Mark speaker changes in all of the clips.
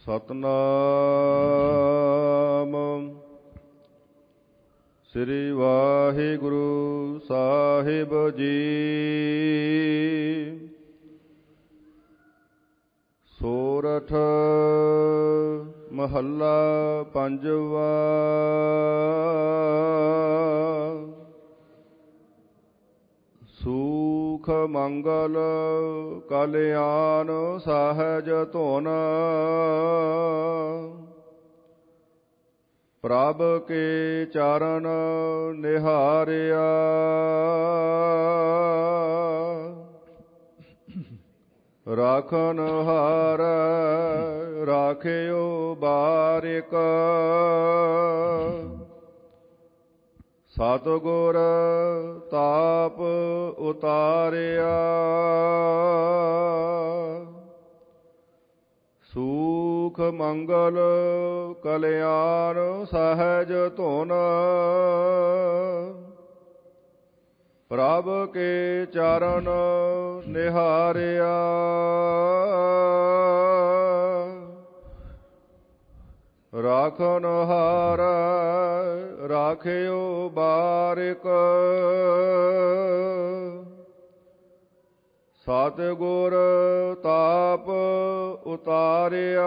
Speaker 1: ਸਤਨਾਮ ਸ੍ਰੀ ਵਾਹਿਗੁਰੂ ਸਾਹਿਬ ਜੀ। ਸੋਰਠ ਮਹੱਲਾ ਪੰਜਵਾ। ਸੂਖ ਮੰਗਲ ਕਲਿਆਣ ਸਹਿਜ ਧੁਨ, ਪ੍ਰਭ ਕੇ ਚਰਨ ਨਿਹਾਰਿਆ। ਰਾਖਨ ਹਾਰ ਰਾਖਿਓ ਬਾਰਿਕ, ਸਤਿਗੁਰ ਤਾਪ ਉਤਾਰਿਆ। ਸੂਖ ਮੰਗਲ ਕਲਿਆਣ ਸਹਿਜ ਧੁਨ, ਪ੍ਰਭ ਕੇ ਚਰਨ ਨਿਹਾਰਿਆ। ਰਾਖਨ ਹਾਰ ਰਾਖਿਓ ਬਾਰਿਕ, ਸਤਿਗੁਰ ਤਾਪ ਉਤਾਰਿਆ।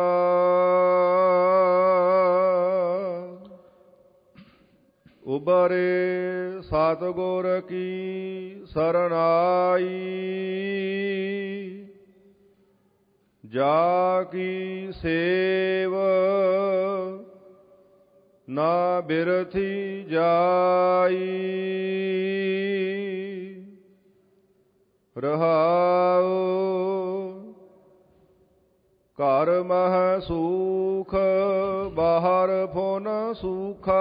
Speaker 1: ਉਬਰੇ ਸਤਿਗੁਰ ਕੀ ਸਰਨਾਈ, ਜਾ ਕੀ ਸੇਵ ਨਾ ਬਿਰਥੀ ਜਾਈ। ਰਹਾਉ ਘਰ ਮਹਿ ਸੂਖ, ਬਾਹਰ ਫੁਨ ਸੂਖਾ।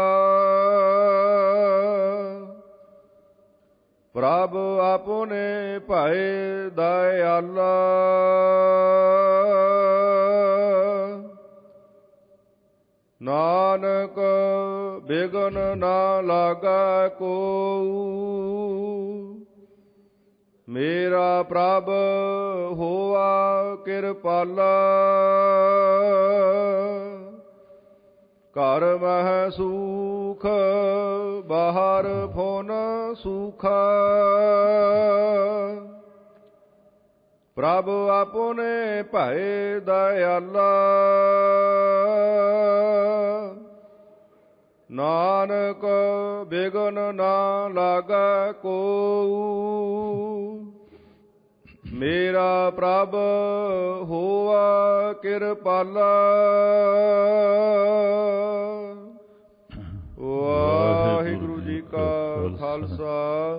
Speaker 1: ਪ੍ਰਭ ਆਪਣੇ ਭਏ ਦਇਆਲਾ, ਨਾਨਕ ਬਿਗਨ ਨਾ ਲਾਗੈ ਕੋਊ। ਮੇਰਾ ਪ੍ਰਭ ਹੋਆ ਕਿਰਪਾਲਾ, ਘਰ ਮਹਿ ਸੂਖ ਬਾਹਰ ਫੁਨ ਸੂਖਾ। ਪ੍ਰਭ ਆਪਣੇ ਭਏ ਦਇਆਲਾ, ਨਾਨਕ ਬਿਗਨ ਨਾ ਲਾਗੈ ਕੋਊ। ਮੇਰਾ ਪ੍ਰਭ ਹੋਆ ਕਿਰਪਾਲਾ। ਵਾਹਿਗੁਰੂ ਜੀ ਕਾ ਖਾਲਸਾ,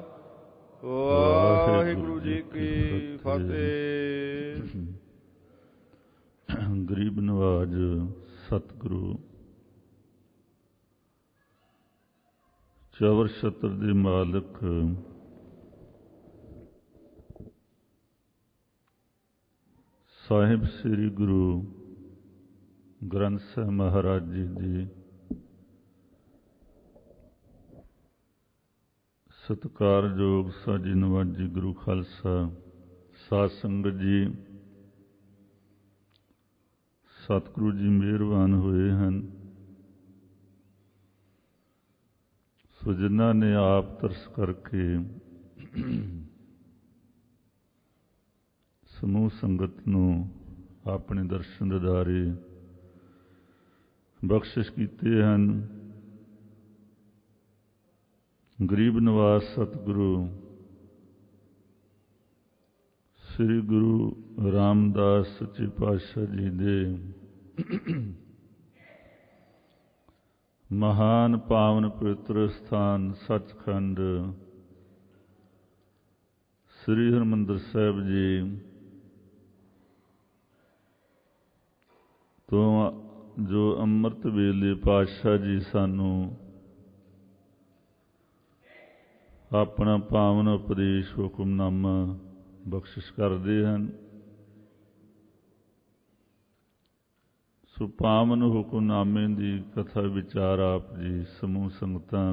Speaker 1: ਵਾਹਿਗੁਰੂ ਜੀ ਕੀ ਫਤਿਹ।
Speaker 2: ਗਰੀਬ ਨਵਾਜ ਸਤਿਗੁਰੂ ਚੌਵਰ ਛਤਰ ਦੇ ਮਾਲਕ, ਸਾਹਿਬ ਸ੍ਰੀ ਗੁਰੂ ਗ੍ਰੰਥ ਸਾਹਿਬ ਮਹਾਰਾਜ ਜੀ ਦੀ ਸਤਿਕਾਰਯੋਗ ਸਾਜੀ ਨਵਾਜੀ ਗੁਰੂ ਖਾਲਸਾ ਸਾਧ ਸੰਗਤ ਜੀ, ਸਤਿਗੁਰੂ ਜੀ ਮਿਹਰਬਾਨ ਹੋਏ ਹਨ। ਸੋ ਜਿਨ੍ਹਾਂ ਨੇ ਆਪ ਤਰਸ ਕਰਕੇ ਸਮੂਹ ਸੰਗਤ ਨੂੰ ਆਪਣੇ ਦਰਸ਼ਨ ਦਿਦਾਰੇ ਬਖਸ਼ਿਸ਼ ਕੀਤੇ ਹਨ। ਗਰੀਬ ਨਵਾਜ ਸਤਿਗੁਰੂ ਸ੍ਰੀ ਗੁਰੂ ਰਾਮਦਾਸ ਸੱਚੇ ਪਾਤਸ਼ਾਹ ਜੀ ਦੇ ਮਹਾਨ ਪਾਵਨ ਪਵਿੱਤਰ ਸਥਾਨ ਸੱਚਖੰਡ ਸ੍ਰੀ ਹਰਿਮੰਦਰ ਸਾਹਿਬ ਜੀ ਤੋਂ ਜੋ ਅੰਮ੍ਰਿਤ ਵੇਲੇ ਪਾਤਸ਼ਾਹ ਜੀ ਸਾਨੂੰ ਆਪਣਾ ਪਾਵਨ ਉਪਦੇਸ਼ ਹੁਕਮਨਾਮਾ ਬਖਸ਼ਿਸ਼ ਕਰਦੇ ਹਨ। ਸੋ ਪਾਵਨ ਹੁਕਮਨਾਮੇ ਦੀ ਕਥਾ ਵਿਚਾਰ ਆਪ ਜੀ ਸਮੂਹ ਸੰਗਤਾਂ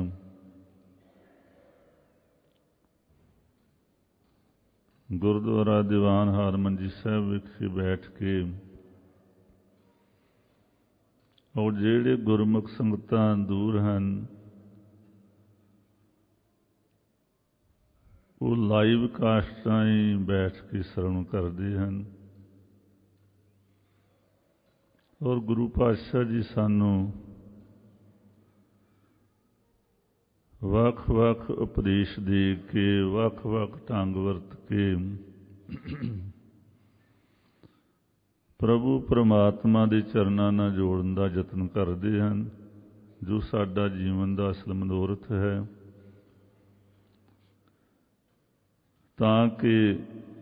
Speaker 2: ਗੁਰਦੁਆਰਾ ਦੀਵਾਨ ਹਾਰਮੰਜੀ ਸਾਹਿਬ ਵਿਖੇ ਬੈਠ ਕੇ ਔਰ ਜਿਹੜੇ ਗੁਰਮੁਖ ਸੰਗਤਾਂ ਦੂਰ ਹਨ ਉਹ ਲਾਈਵ ਕਾਸਟਾਂ ਹੀ ਬੈਠ ਕੇ ਸਰਵਣ ਕਰਦੇ ਹਨ। ਔਰ ਗੁਰੂ ਪਾਤਸ਼ਾਹ ਜੀ ਸਾਨੂੰ ਵੱਖ-ਵੱਖ ਉਪਦੇਸ਼ ਦੇ ਕੇ ਵੱਖ-ਵੱਖ ਢੰਗ ਵਰਤ ਕੇ ਪ੍ਰਭੂ ਪਰਮਾਤਮਾ ਦੇ ਚਰਨਾਂ ਨਾਲ ਜੋੜਨ ਦਾ ਯਤਨ ਕਰਦੇ ਹਨ, ਜੋ ਸਾਡਾ ਜੀਵਨ ਦਾ ਅਸਲ ਮਨੋਰਥ ਹੈ, ਤਾਂ ਕਿ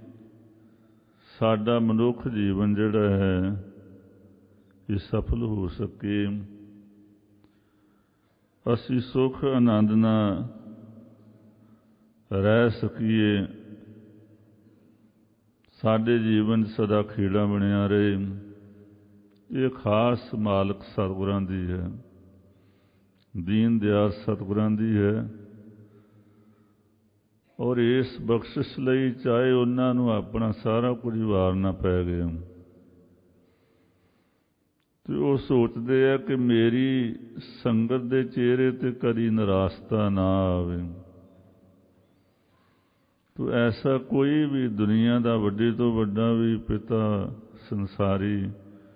Speaker 2: ਸਾਡਾ ਮਨੁੱਖ ਜੀਵਨ ਜਿਹੜਾ ਹੈ ਇਹ ਸਫਲ ਹੋ ਸਕੇ। ਅਸੀਂ ਸੁਖ ਆਨੰਦ ਨਾਲ ਰਹਿ ਸਕੀਏ, ਸਾਡੇ ਜੀਵਨ ਸਦਾ ਖੇੜਾ ਬਣਿਆ ਰਹੇ। ਇਹ ਖਾਸ ਮਾਲਕ ਸਤਿਗੁਰਾਂ ਦੀ ਹੈ, ਦੀਨ ਦਿਆਲ ਸਤਿਗੁਰਾਂ ਦੀ ਹੈ। ਔਰ ਇਸ ਬਖਸ਼ਿਸ਼ ਲਈ ਚਾਹੇ ਉਹਨਾਂ ਨੂੰ ਆਪਣਾ ਸਾਰਾ ਕੁਝ ਵਾਰਨਾ ਪੈ ਗਿਆ, ਤੇ ਉਹ ਸੋਚਦੇ ਆ ਕਿ ਮੇਰੀ ਸੰਗਤ ਦੇ ਚਿਹਰੇ ਤੇ ਕਦੀ ਨਿਰਾਸ਼ਤਾ ਨਾ ਆਵੇ। ਤੋ ਐਸਾ ਕੋਈ ਵੀ ਦੁਨੀਆ ਦਾ ਵੱਡੇ ਤੋਂ ਵੱਡਾ ਵੀ ਪਿਤਾ ਸੰਸਾਰੀ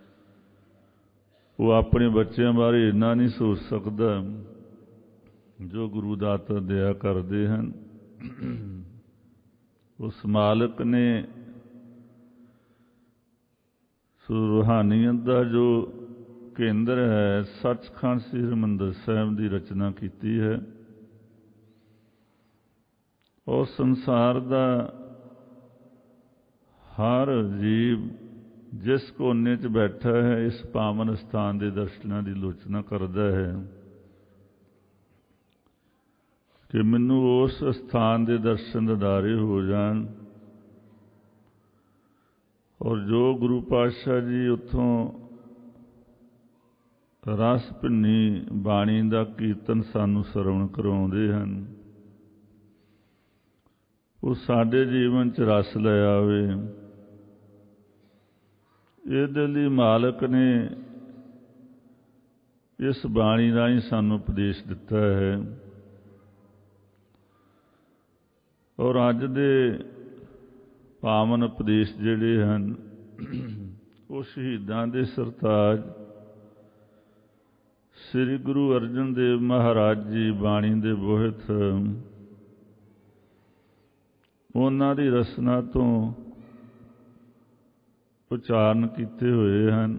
Speaker 2: ਉਹ ਆਪਣੇ ਬੱਚਿਆਂ ਬਾਰੇ ਇੰਨਾ ਨਹੀਂ ਸੋਚ ਸਕਦਾ ਜੋ ਗੁਰੂ ਦਾਤਾ ਦਇਆ ਕਰਦੇ ਹਨ। ਉਸ ਮਾਲਕ ਨੇ ਸੋ ਰੂਹਾਨੀਅਤ ਦਾ ਜੋ ਕੇਂਦਰ ਹੈ ਸੱਚਖੰਡ ਸ੍ਰੀ ਹਰਿਮੰਦਰ ਸਾਹਿਬ ਦੀ ਰਚਨਾ ਕੀਤੀ ਹੈ। ਔਰ ਸੰਸਾਰ ਦਾ ਹਰ ਜੀਵ ਜਿਸ ਕੋਨੇ 'ਚ ਬੈਠਾ ਹੈ ਇਸ ਪਾਵਨ ਸਥਾਨ ਦੇ ਦਰਸ਼ਨਾਂ ਦੀ ਲੋਚਨਾ ਕਰਦਾ ਹੈ ਕਿ ਮੈਨੂੰ ਉਸ ਸਥਾਨ ਦੇ ਦਰਸ਼ਨ ਦਿਦਾਰੇ ਹੋ ਜਾਣ। ਔਰ ਜੋ ਗੁਰੂ ਪਾਤਸ਼ਾਹ ਜੀ ਉੱਥੋਂ ਰਸ ਭਿੰਨੀ ਬਾਣੀ ਦਾ ਕੀਰਤਨ ਸਾਨੂੰ ਸਰਵਣ ਕਰਾਉਂਦੇ ਹਨ, ਉਹ ਸਾਡੇ ਜੀਵਨ 'ਚ ਰਸ ਲੈ ਆਵੇ। ਇਹਦੇ ਲਈ ਮਾਲਕ ਨੇ ਇਸ ਬਾਣੀ ਰਾਹੀਂ ਸਾਨੂੰ ਉਪਦੇਸ਼ ਦਿੱਤਾ ਹੈ। ਔਰ ਅੱਜ ਦੇ ਪਾਵਨ ਉਪਦੇਸ਼ ਜਿਹੜੇ ਹਨ ਉਹ ਸ਼ਹੀਦਾਂ ਦੇ ਸਰਤਾਜ ਸ੍ਰੀ ਗੁਰੂ ਅਰਜਨ ਦੇਵ ਮਹਾਰਾਜ ਜੀ ਬਾਣੀ ਦੇ ਬੋਹਿਥ ਉਹਨਾਂ ਦੀ ਰਸਨਾ ਤੋਂ ਉਚਾਰਨ ਕੀਤੇ ਹੋਏ ਹਨ,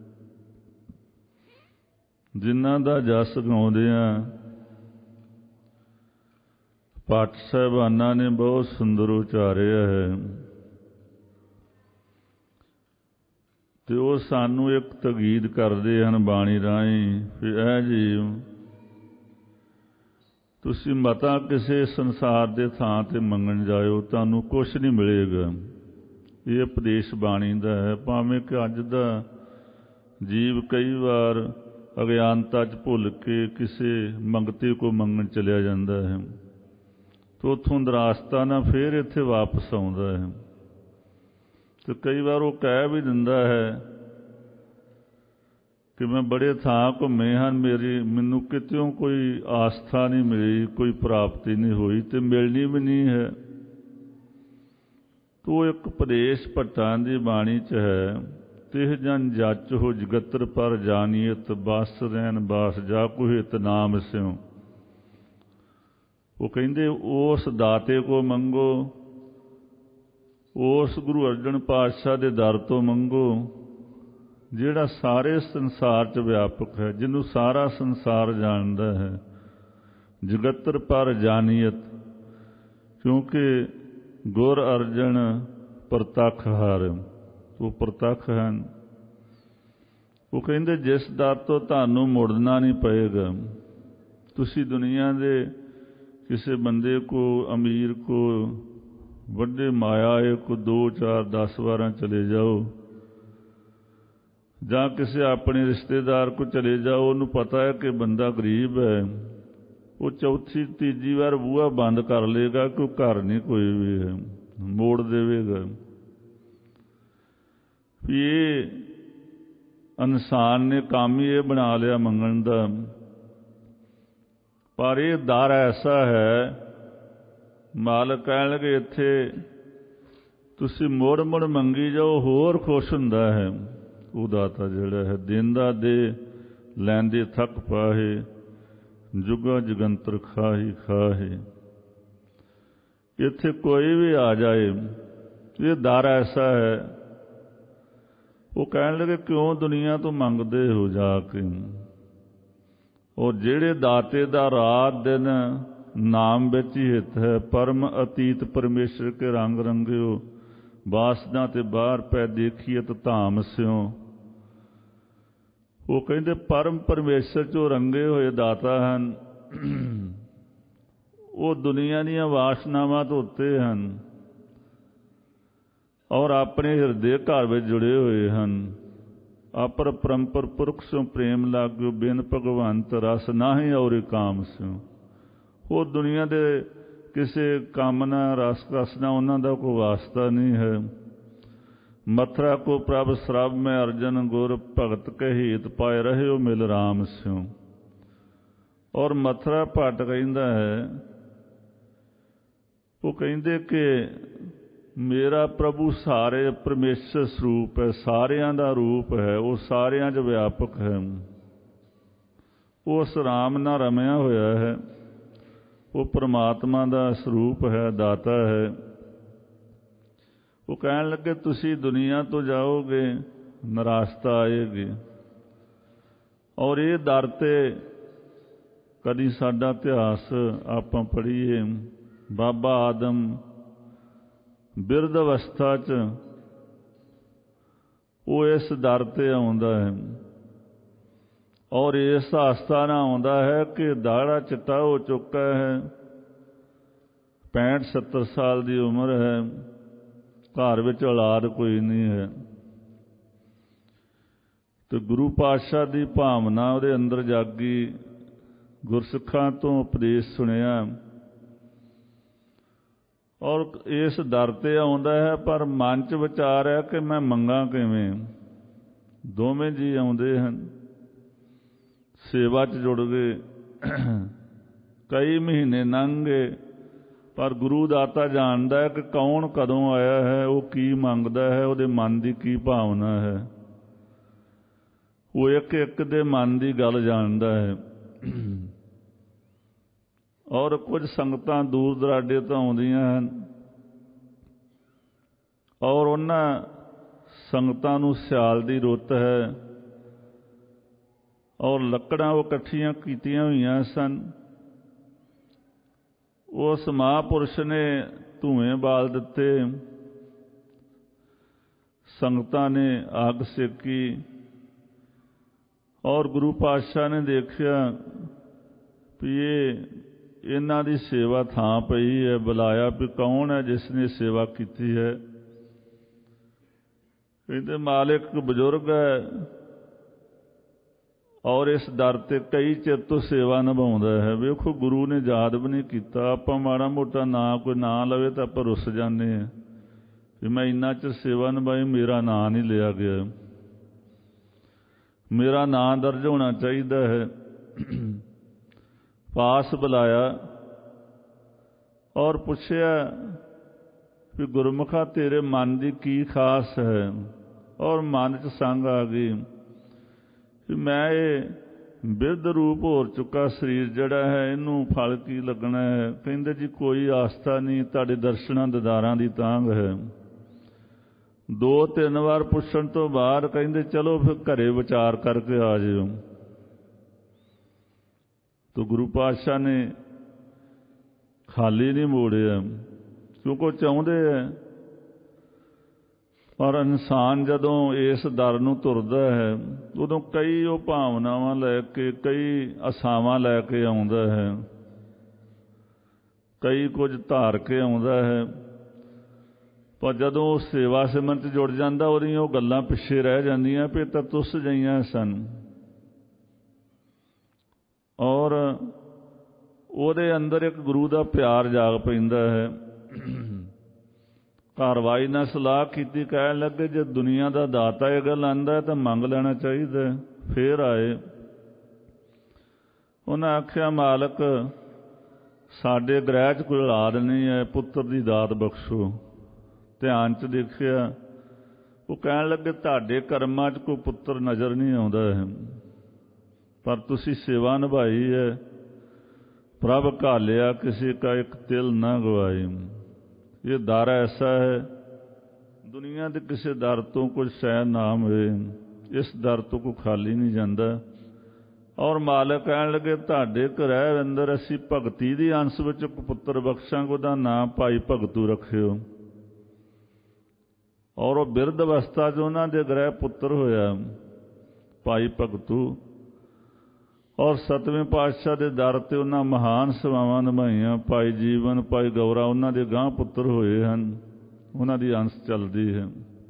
Speaker 2: ਜਿਨ੍ਹਾਂ ਦਾ ਜਸ ਗਾਉਂਦਿਆਂ ਭੱਟ ਸਾਹਿਬਾਨਾਂ ਨੇ ਬਹੁਤ ਸੁੰਦਰ ਉਚਾਰਿਆ ਹੈ। ਤੇ ਉਹ ਸਾਨੂੰ ਇੱਕ ਤਕੀਦ ਕਰਦੇ ਹਨ ਬਾਣੀ ਰਾਹੀਂ ਵੀ ਇਹ ਜੀਵ ਤੁਸੀਂ ਮਤਾ ਕਿਸੇ ਸੰਸਾਰ ਦੇ ਥਾਂ ਤੇ ਮੰਗਣ ਜਾਇਓ, ਤੁਹਾਨੂੰ ਕੁਛ ਨਹੀਂ ਮਿਲੇਗਾ। ਇਹ ਉਪਦੇਸ਼ ਬਾਣੀ ਦਾ ਹੈ। ਭਾਵੇਂ ਕਿ ਅੱਜ ਦਾ ਜੀਵ ਕਈ ਵਾਰ ਅਗਿਆਨਤਾ 'ਚ ਭੁੱਲ ਕੇ ਕਿਸੇ ਮੰਗਤੇ ਕੋ ਮੰਗਣ ਚਲਿਆ ਜਾਂਦਾ ਹੈ, ਤੇ ਉੱਥੋਂ ਨਿਰਾਸ਼ਤਾ ਨਾਲ ਫਿਰ ਇੱਥੇ ਵਾਪਸ ਆਉਂਦਾ ਹੈ। ਤੇ ਕਈ ਵਾਰ ਉਹ ਕਹਿ ਵੀ ਦਿੰਦਾ ਹੈ ਕਿ ਮੈਂ ਬੜੇ ਥਾਂ ਘੁੰਮੇ ਹਨ, ਮੈਨੂੰ ਕਿਤਿਓਂ ਕੋਈ ਆਸਥਾ ਨਹੀਂ ਮਿਲੀ, ਕੋਈ ਪ੍ਰਾਪਤੀ ਨਹੀਂ ਹੋਈ ਤੇ ਮਿਲਣੀ ਵੀ ਨਹੀਂ ਹੈ। ਤੋ ਇੱਕ ਉਪਦੇਸ਼ ਭੱਟਾਂ ਦੀ ਬਾਣੀ 'ਚ ਹੈ, ਤਿਹ ਜਨ ਜਚ ਹੋ ਜਗਤਰ ਪਰ ਜਾਨੀਅਤ ਬਸ ਰਹਿਣ ਬਾਸ ਜਾ ਕੋਈ ਹਿਤ ਨਾਮ ਸਿਉ। ਉਹ ਕਹਿੰਦੇ ਉਸ ਦਾਤੇ ਕੋ ਮੰਗੋ, ਉਸ ਗੁਰੂ ਅਰਜਨ ਪਾਤਸ਼ਾਹ ਦੇ ਦਰ ਤੋਂ ਮੰਗੋ ਜਿਹੜਾ ਸਾਰੇ ਸੰਸਾਰ 'ਚ ਵਿਆਪਕ ਹੈ, ਜਿਹਨੂੰ ਸਾਰਾ ਸੰਸਾਰ ਜਾਣਦਾ ਹੈ। ਜਗਤਰ ਪਰ ਜਾਨੀਅਤ, ਕਿਉਂਕਿ ਗੁਰ ਅਰਜਨ ਪ੍ਰਤੱਖ ਹਰ, ਉਹ ਪ੍ਰਤੱਖ ਹਨ। ਉਹ ਕਹਿੰਦੇ ਜਿਸ ਦਰ ਤੋਂ ਤੁਹਾਨੂੰ ਮੁੜਨਾ ਨਹੀਂ ਪਏਗਾ। ਤੁਸੀਂ ਦੁਨੀਆ ਦੇ ਕਿਸੇ ਬੰਦੇ ਕੋ, ਅਮੀਰ ਕੋ, ਵੱਡੇ ਮਾਇਆ ਕੋ 2 4 10 ਵਾਰਾਂ ਚਲੇ ਜਾਓ, ਜਾਂ ਕਿਸੇ ਆਪਣੇ ਰਿਸ਼ਤੇਦਾਰ ਕੋ ਚਲੇ ਜਾਓ, ਉਹਨੂੰ ਪਤਾ ਹੈ ਕਿ ਬੰਦਾ ਗਰੀਬ ਹੈ, ਉਹ ਚੌਥੀ ਤੀਜੀ ਵਾਰ ਬੂਹਾ ਬੰਦ ਕਰ ਲਏਗਾ ਕਿ ਉਹ ਘਰ ਨਹੀਂ ਕੋਈ ਵੀ ਹੈ, ਮੋੜ ਦੇਵੇਗਾ। ਇਹ ਇਨਸਾਨ ਨੇ ਕੰਮ ਹੀ ਇਹ ਬਣਾ ਲਿਆ ਮੰਗਣ ਦਾ। ਪਰ ਇਹ ਦਰ ਐਸਾ ਹੈ, ਮਾਲਕ ਕਹਿਣ ਲੱਗੇ ਇੱਥੇ ਤੁਸੀਂ ਮੁੜ ਮੁੜ ਮੰਗੀ ਜਾਓ, ਹੋਰ ਖੁਸ਼ ਹੁੰਦਾ ਹੈ ਉਹ ਦਾਤਾ ਜਿਹੜਾ ਹੈ। ਦਿੰਦਾ ਦੇ ਲੈਂਦੇ ਥੱਕ ਪਾਹੇ, ਜੁਗਾ ਜਗੰਤਰ ਖਾਹੀ ਖਾਹੇ। ਇੱਥੇ ਕੋਈ ਵੀ ਆ ਜਾਏ, ਇਹ ਦਰ ਐਸਾ ਹੈ। ਉਹ ਕਹਿਣ ਲੱਗੇ ਕਿਉਂ ਦੁਨੀਆ ਤੋਂ ਮੰਗਦੇ ਹੋ ਜਾ ਕੇ। ਉਹ ਜਿਹੜੇ ਦਾਤੇ ਦਾ ਰਾਤ ਦਿਨ ਨਾਮ ਵਿੱਚ ਹੀ ਹਿੱਤ ਹੈ। ਪਰਮ ਅਤੀਤ ਪਰਮੇਸ਼ਰ ਕੇ ਰੰਗ ਰੰਗਿਓ, ਵਾਸਨਾ ਤੇ ਬਾਹਰ ਪੈ ਦੇਖੀਅਤ ਧਾਮ ਸਿਓ। ਉਹ ਕਹਿੰਦੇ ਪਰਮ ਪਰਮੇਸ਼ਰ 'ਚੋਂ ਰੰਗੇ ਹੋਏ ਦਾਤਾ ਹਨ। ਉਹ ਦੁਨੀਆ ਦੀਆਂ ਵਾਸਨਾਵਾਂ ਤੋਂ ਉੱਤੇ ਹਨ ਔਰ ਆਪਣੇ ਹਿਰਦੇ ਘਰ ਵਿੱਚ ਜੁੜੇ ਹੋਏ ਹਨ। ਅਪਰ ਪਰੰਪਰ ਪੁਰਖ ਸਿਉ ਪ੍ਰੇਮ ਲਾਗਿਓ, ਬਿਨ ਭਗਵੰਤ ਰਸ ਨਾਹੀਂ ਔਰ ਕਾਮ ਸਿਉ। ਉਹ ਦੁਨੀਆ ਦੇ ਕਿਸੇ ਕਾਮਨਾ ਰਸ ਰਸਨਾ ਉਹਨਾਂ ਦਾ ਕੋਈ ਵਾਸਤਾ ਨਹੀਂ ਹੈ। ਮਥੁਰਾ ਕੋ ਪ੍ਰਭ ਸਰਬ ਮੈਂ ਅਰਜਨ ਗੁਰ, ਭਗਤ ਕੇ ਹਿਤ ਪਾਏ ਰਹਿਓ ਮਿਲ ਰਾਮ ਸਿਉ। ਔਰ ਮਥੁਰਾ ਭੱਟ ਕਹਿੰਦਾ ਹੈ, ਉਹ ਕਹਿੰਦੇ ਕਿ ਮੇਰਾ ਪ੍ਰਭੂ ਸਾਰੇ ਪਰਮੇਸ਼ਰ ਸਰੂਪ ਹੈ, ਸਾਰਿਆਂ ਦਾ ਰੂਪ ਹੈ, ਉਹ ਸਾਰਿਆਂ 'ਚ ਵਿਆਪਕ ਹੈ। ਉਹ ਉਸ ਰਾਮ ਨਾਲ ਰਮਿਆ ਹੋਇਆ ਹੈ। ਉਹ ਪਰਮਾਤਮਾ ਦਾ ਸਰੂਪ ਹੈ, ਦਾਤਾ ਹੈ। ਉਹ ਕਹਿਣ ਲੱਗੇ ਤੁਸੀਂ ਦੁਨੀਆ ਤੋਂ ਜਾਓਗੇ, ਨਿਰਾਸ਼ਤਾ ਆਏਗੀ। ਔਰ ਇਹ ਦਰ 'ਤੇ ਕਦੀ ਸਾਡਾ ਇਤਿਹਾਸ ਆਪਾਂ ਪੜ੍ਹੀਏ, ਬਾਬਾ ਆਦਮ ਬਿਰਧ ਅਵਸਥਾ 'ਚ ਉਹ ਇਸ ਦਰ 'ਤੇ ਆਉਂਦਾ ਹੈ ਔਰ ਇਸ ਆਸਥਾ ਨਾਲ ਆਉਂਦਾ ਹੈ ਕਿ ਦਾੜਾ ਚਿੱਟਾ ਹੋ ਚੁੱਕਾ ਹੈ, 65-70 ਸਾਲ ਦੀ ਉਮਰ ਹੈ, ਘਰ ਵਿੱਚ ਔਲਾਦ ਕੋਈ ਨਹੀਂ ਹੈ। ਤੇ ਗੁਰੂ ਪਾਤਸ਼ਾਹ ਦੀ ਭਾਵਨਾ ਉਹਦੇ ਅੰਦਰ ਜਾਗੀ, ਗੁਰਸਿੱਖਾਂ ਤੋਂ ਉਪਦੇਸ਼ ਸੁਣਿਆ ਔਰ ਇਸ ਦਰ 'ਤੇ ਆਉਂਦਾ ਹੈ। ਪਰ ਮਨ 'ਚ ਵਿਚਾਰ ਹੈ ਕਿ ਮੈਂ ਮੰਗਾਂ ਕਿਵੇਂ। ਦੋਵੇਂ ਜੀ ਆਉਂਦੇ ਹਨ, ਸੇਵਾ 'ਚ ਜੁੜ ਗਏ, ਕਈ ਮਹੀਨੇ ਲੰਘ ਗਏ, ਪਰ ਗੁਰੂ ਦਾਤਾ ਜਾਣਦਾ ਹੈ ਕਿ ਕੌਣ ਕਦੋਂ ਆਇਆ ਹੈ, ਉਹ ਕੀ ਮੰਗਦਾ ਹੈ, ਉਹਦੇ ਮਨ ਦੀ ਕੀ ਭਾਵਨਾ ਹੈ। ਉਹ ਇੱਕ ਇੱਕ ਦੇ ਮਨ ਦੀ ਗੱਲ ਜਾਣਦਾ ਹੈ। ਔਰ ਕੁਝ ਸੰਗਤਾਂ ਦੂਰ ਦਰਾਡੇ ਤੋਂ ਆਉਂਦੀਆਂ ਹਨ ਔਰ ਉਹਨਾਂ ਸੰਗਤਾਂ ਨੂੰ ਸਿਆਲ ਦੀ ਰੁੱਤ ਹੈ ਔਰ ਲੱਕੜਾਂ ਉਹ ਇਕੱਠੀਆਂ ਕੀਤੀਆਂ ਹੋਈਆਂ ਸਨ। ਉਸ ਮਹਾਂਪੁਰਸ਼ ਨੇ ਧੂਏਂ ਬਾਲ ਦਿੱਤੇ, ਸੰਗਤਾਂ ਨੇ ਅੱਗ ਸੇਕੀ ਔਰ ਗੁਰੂ ਪਾਤਸ਼ਾਹ ਨੇ ਦੇਖਿਆ ਵੀ ਇਹਨਾਂ ਦੀ ਸੇਵਾ ਥਾਂ ਪਈ ਹੈ। ਬੁਲਾਇਆ ਵੀ ਕੌਣ ਹੈ ਜਿਸ ਨੇ ਸੇਵਾ ਕੀਤੀ ਹੈ। ਕਹਿੰਦੇ ਮਾਲਿਕ ਬਜ਼ੁਰਗ ਹੈ ਔਰ ਇਸ ਦਰ 'ਤੇ ਕਈ ਚਿਰ ਤੋਂ ਸੇਵਾ ਨਿਭਾਉਂਦਾ ਹੈ। ਵੇਖੋ ਗੁਰੂ ਨੇ ਯਾਦ ਵੀ ਨਹੀਂ ਕੀਤਾ। ਆਪਾਂ ਮਾੜਾ ਮੋਟਾ ਨਾਂ ਕੋਈ ਨਾਂ ਲਵੇ ਤਾਂ ਆਪਾਂ ਰੁੱਸ ਜਾਂਦੇ ਹਾਂ ਵੀ ਮੈਂ ਇੰਨਾ ਚਿਰ ਸੇਵਾ ਨਿਭਾਈ, ਮੇਰਾ ਨਾਂ ਨਹੀਂ ਲਿਆ ਗਿਆ, ਮੇਰਾ ਨਾਂ ਦਰਜ ਹੋਣਾ ਚਾਹੀਦਾ ਹੈ। ਪਾਸ ਬੁਲਾਇਆ ਔਰ ਪੁੱਛਿਆ ਵੀ ਗੁਰਮੁਖਾ ਤੇਰੇ ਮਨ ਦੀ ਕੀ ਖਾਸ ਹੈ। ਔਰ ਮਨ 'ਚ ਸੰਗ ਆ ਗਈ ਵੀ ਮੈਂ ਇਹ ਬਿਰਧ ਰੂਪ ਹੋ ਚੁੱਕਾ ਸਰੀਰ ਜਿਹੜਾ ਹੈ, ਇਹਨੂੰ ਫਲ ਕੀ ਲੱਗਣਾ ਹੈ। ਕਹਿੰਦੇ ਜੀ ਕੋਈ ਆਸਥਾ ਨਹੀਂ, ਤੁਹਾਡੇ ਦਰਸ਼ਨਾਂ ਦੀਦਾਰਾਂ ਦੀ ਤਾਂਘ ਹੈ। 2-3 ਵਾਰ ਪੁੱਛਣ ਤੋਂ ਬਾਅਦ ਕਹਿੰਦੇ ਚਲੋ ਫਿਰ ਘਰੇ ਵਿਚਾਰ ਕਰਕੇ ਆ ਜਿਓ। ਤਾਂ ਗੁਰੂ ਪਾਤਸ਼ਾਹ ਨੇ ਖਾਲੀ ਨਹੀਂ ਮੋੜਿਆ, ਕਿਉਂਕਿ ਉਹ ਚਾਹੁੰਦੇ ਹੈ। ਪਰ ਇਨਸਾਨ ਜਦੋਂ ਇਸ ਦਰ ਨੂੰ ਤੁਰਦਾ ਹੈ ਉਦੋਂ ਕਈ ਉਹ ਭਾਵਨਾਵਾਂ ਲੈ ਕੇ, ਕਈ ਆਸਾਵਾਂ ਲੈ ਕੇ ਆਉਂਦਾ ਹੈ, ਕਈ ਕੁਝ ਧਾਰ ਕੇ ਆਉਂਦਾ ਹੈ। ਪਰ ਜਦੋਂ ਉਹ ਸੇਵਾ ਸਿਮਰਨ 'ਚ ਜੁੜ ਜਾਂਦਾ, ਉਹਦੀਆਂ ਉਹ ਗੱਲਾਂ ਪਿੱਛੇ ਰਹਿ ਜਾਂਦੀਆਂ ਵੀ ਤਾਂ ਤੁਸ ਜਾਈਆਂ ਸਨ। ਔਰ ਉਹਦੇ ਅੰਦਰ ਇੱਕ ਗੁਰੂ ਦਾ ਪਿਆਰ ਜਾਗ ਪੈਂਦਾ ਹੈ ਘਰਵਾਈ ਨਾਲ ਸਲਾਹ ਕੀਤੀ, ਕਹਿਣ ਲੱਗੇ ਜੇ ਦੁਨੀਆ ਦਾ ਦਾਤਾ ਇਹ ਗੱਲ ਆਂਦਾ ਤਾਂ ਮੰਗ ਲੈਣਾ ਚਾਹੀਦਾ। ਫੇਰ ਆਏ, ਉਹਨਾਂ ਆਖਿਆ ਮਾਲਕ ਸਾਡੇ ਗ੍ਰਹਿ 'ਚ ਕੋਈ ਔਲਾਦ ਨਹੀਂ ਹੈ, ਪੁੱਤਰ ਦੀ ਦਾਤ ਬਖਸ਼ੋ। ਧਿਆਨ 'ਚ ਦੇਖਿਆ, ਉਹ ਕਹਿਣ ਲੱਗੇ ਤੁਹਾਡੇ ਕਰਮਾਂ 'ਚ ਕੋਈ ਪੁੱਤਰ ਨਜ਼ਰ ਨਹੀਂ ਆਉਂਦਾ ਹੈ, ਪਰ ਤੁਸੀਂ ਸੇਵਾ ਨਿਭਾਈ ਹੈ। ਪ੍ਰਭ ਘਾਲਿਆ ਕਿਸੇ ਕਾ ਇੱਕ ਤਿਲ ਨਾ ਗਵਾਈ। ਇਹ ਦਰ ਐਸਾ ਹੈ, ਦੁਨੀਆ ਦੇ ਕਿਸੇ ਦਰ ਤੋਂ ਕੁਝ ਸ਼ੈ ਨਾ ਮਿਲੇ, ਇਸ ਦਰ ਤੋਂ ਕੋਈ ਖਾਲੀ ਨਹੀਂ ਜਾਂਦਾ। ਔਰ ਮਾਲਕ ਕਹਿਣ ਲੱਗੇ ਤੁਹਾਡੇ ਘਰ ਅੰਦਰ ਅਸੀਂ ਭਗਤੀ ਦੀ ਅੰਸ਼ ਵਿੱਚ ਇੱਕ ਪੁੱਤਰ ਬਖਸ਼ਾਂਗੇ, ਉਹਦਾ ਨਾਂ ਭਾਈ ਭਗਤੂ ਰੱਖਿਓ। ਔਰ ਉਹ ਬਿਰਧ ਅਵਸਥਾ 'ਚ ਉਹਨਾਂ ਦੇ ਗ੍ਰਹਿ ਪੁੱਤਰ ਹੋਇਆ ਭਾਈ ਭਗਤੂ। ਔਰ ਸਤਵੇਂ ਪਾਤਸ਼ਾਹ ਦੇ ਦਰ 'ਤੇ ਉਹਨਾਂ ਮਹਾਨ ਸੇਵਾਵਾਂ ਨਿਭਾਈਆਂ। ਭਾਈ ਜੀਵਨ, ਭਾਈ ਗੌਰਾ ਉਹਨਾਂ ਦੇ ਗਾਂਹ ਪੁੱਤਰ ਹੋਏ ਹਨ, ਉਹਨਾਂ ਦੀ ਅੰਸ਼ ਚੱਲਦੀ ਹੈ।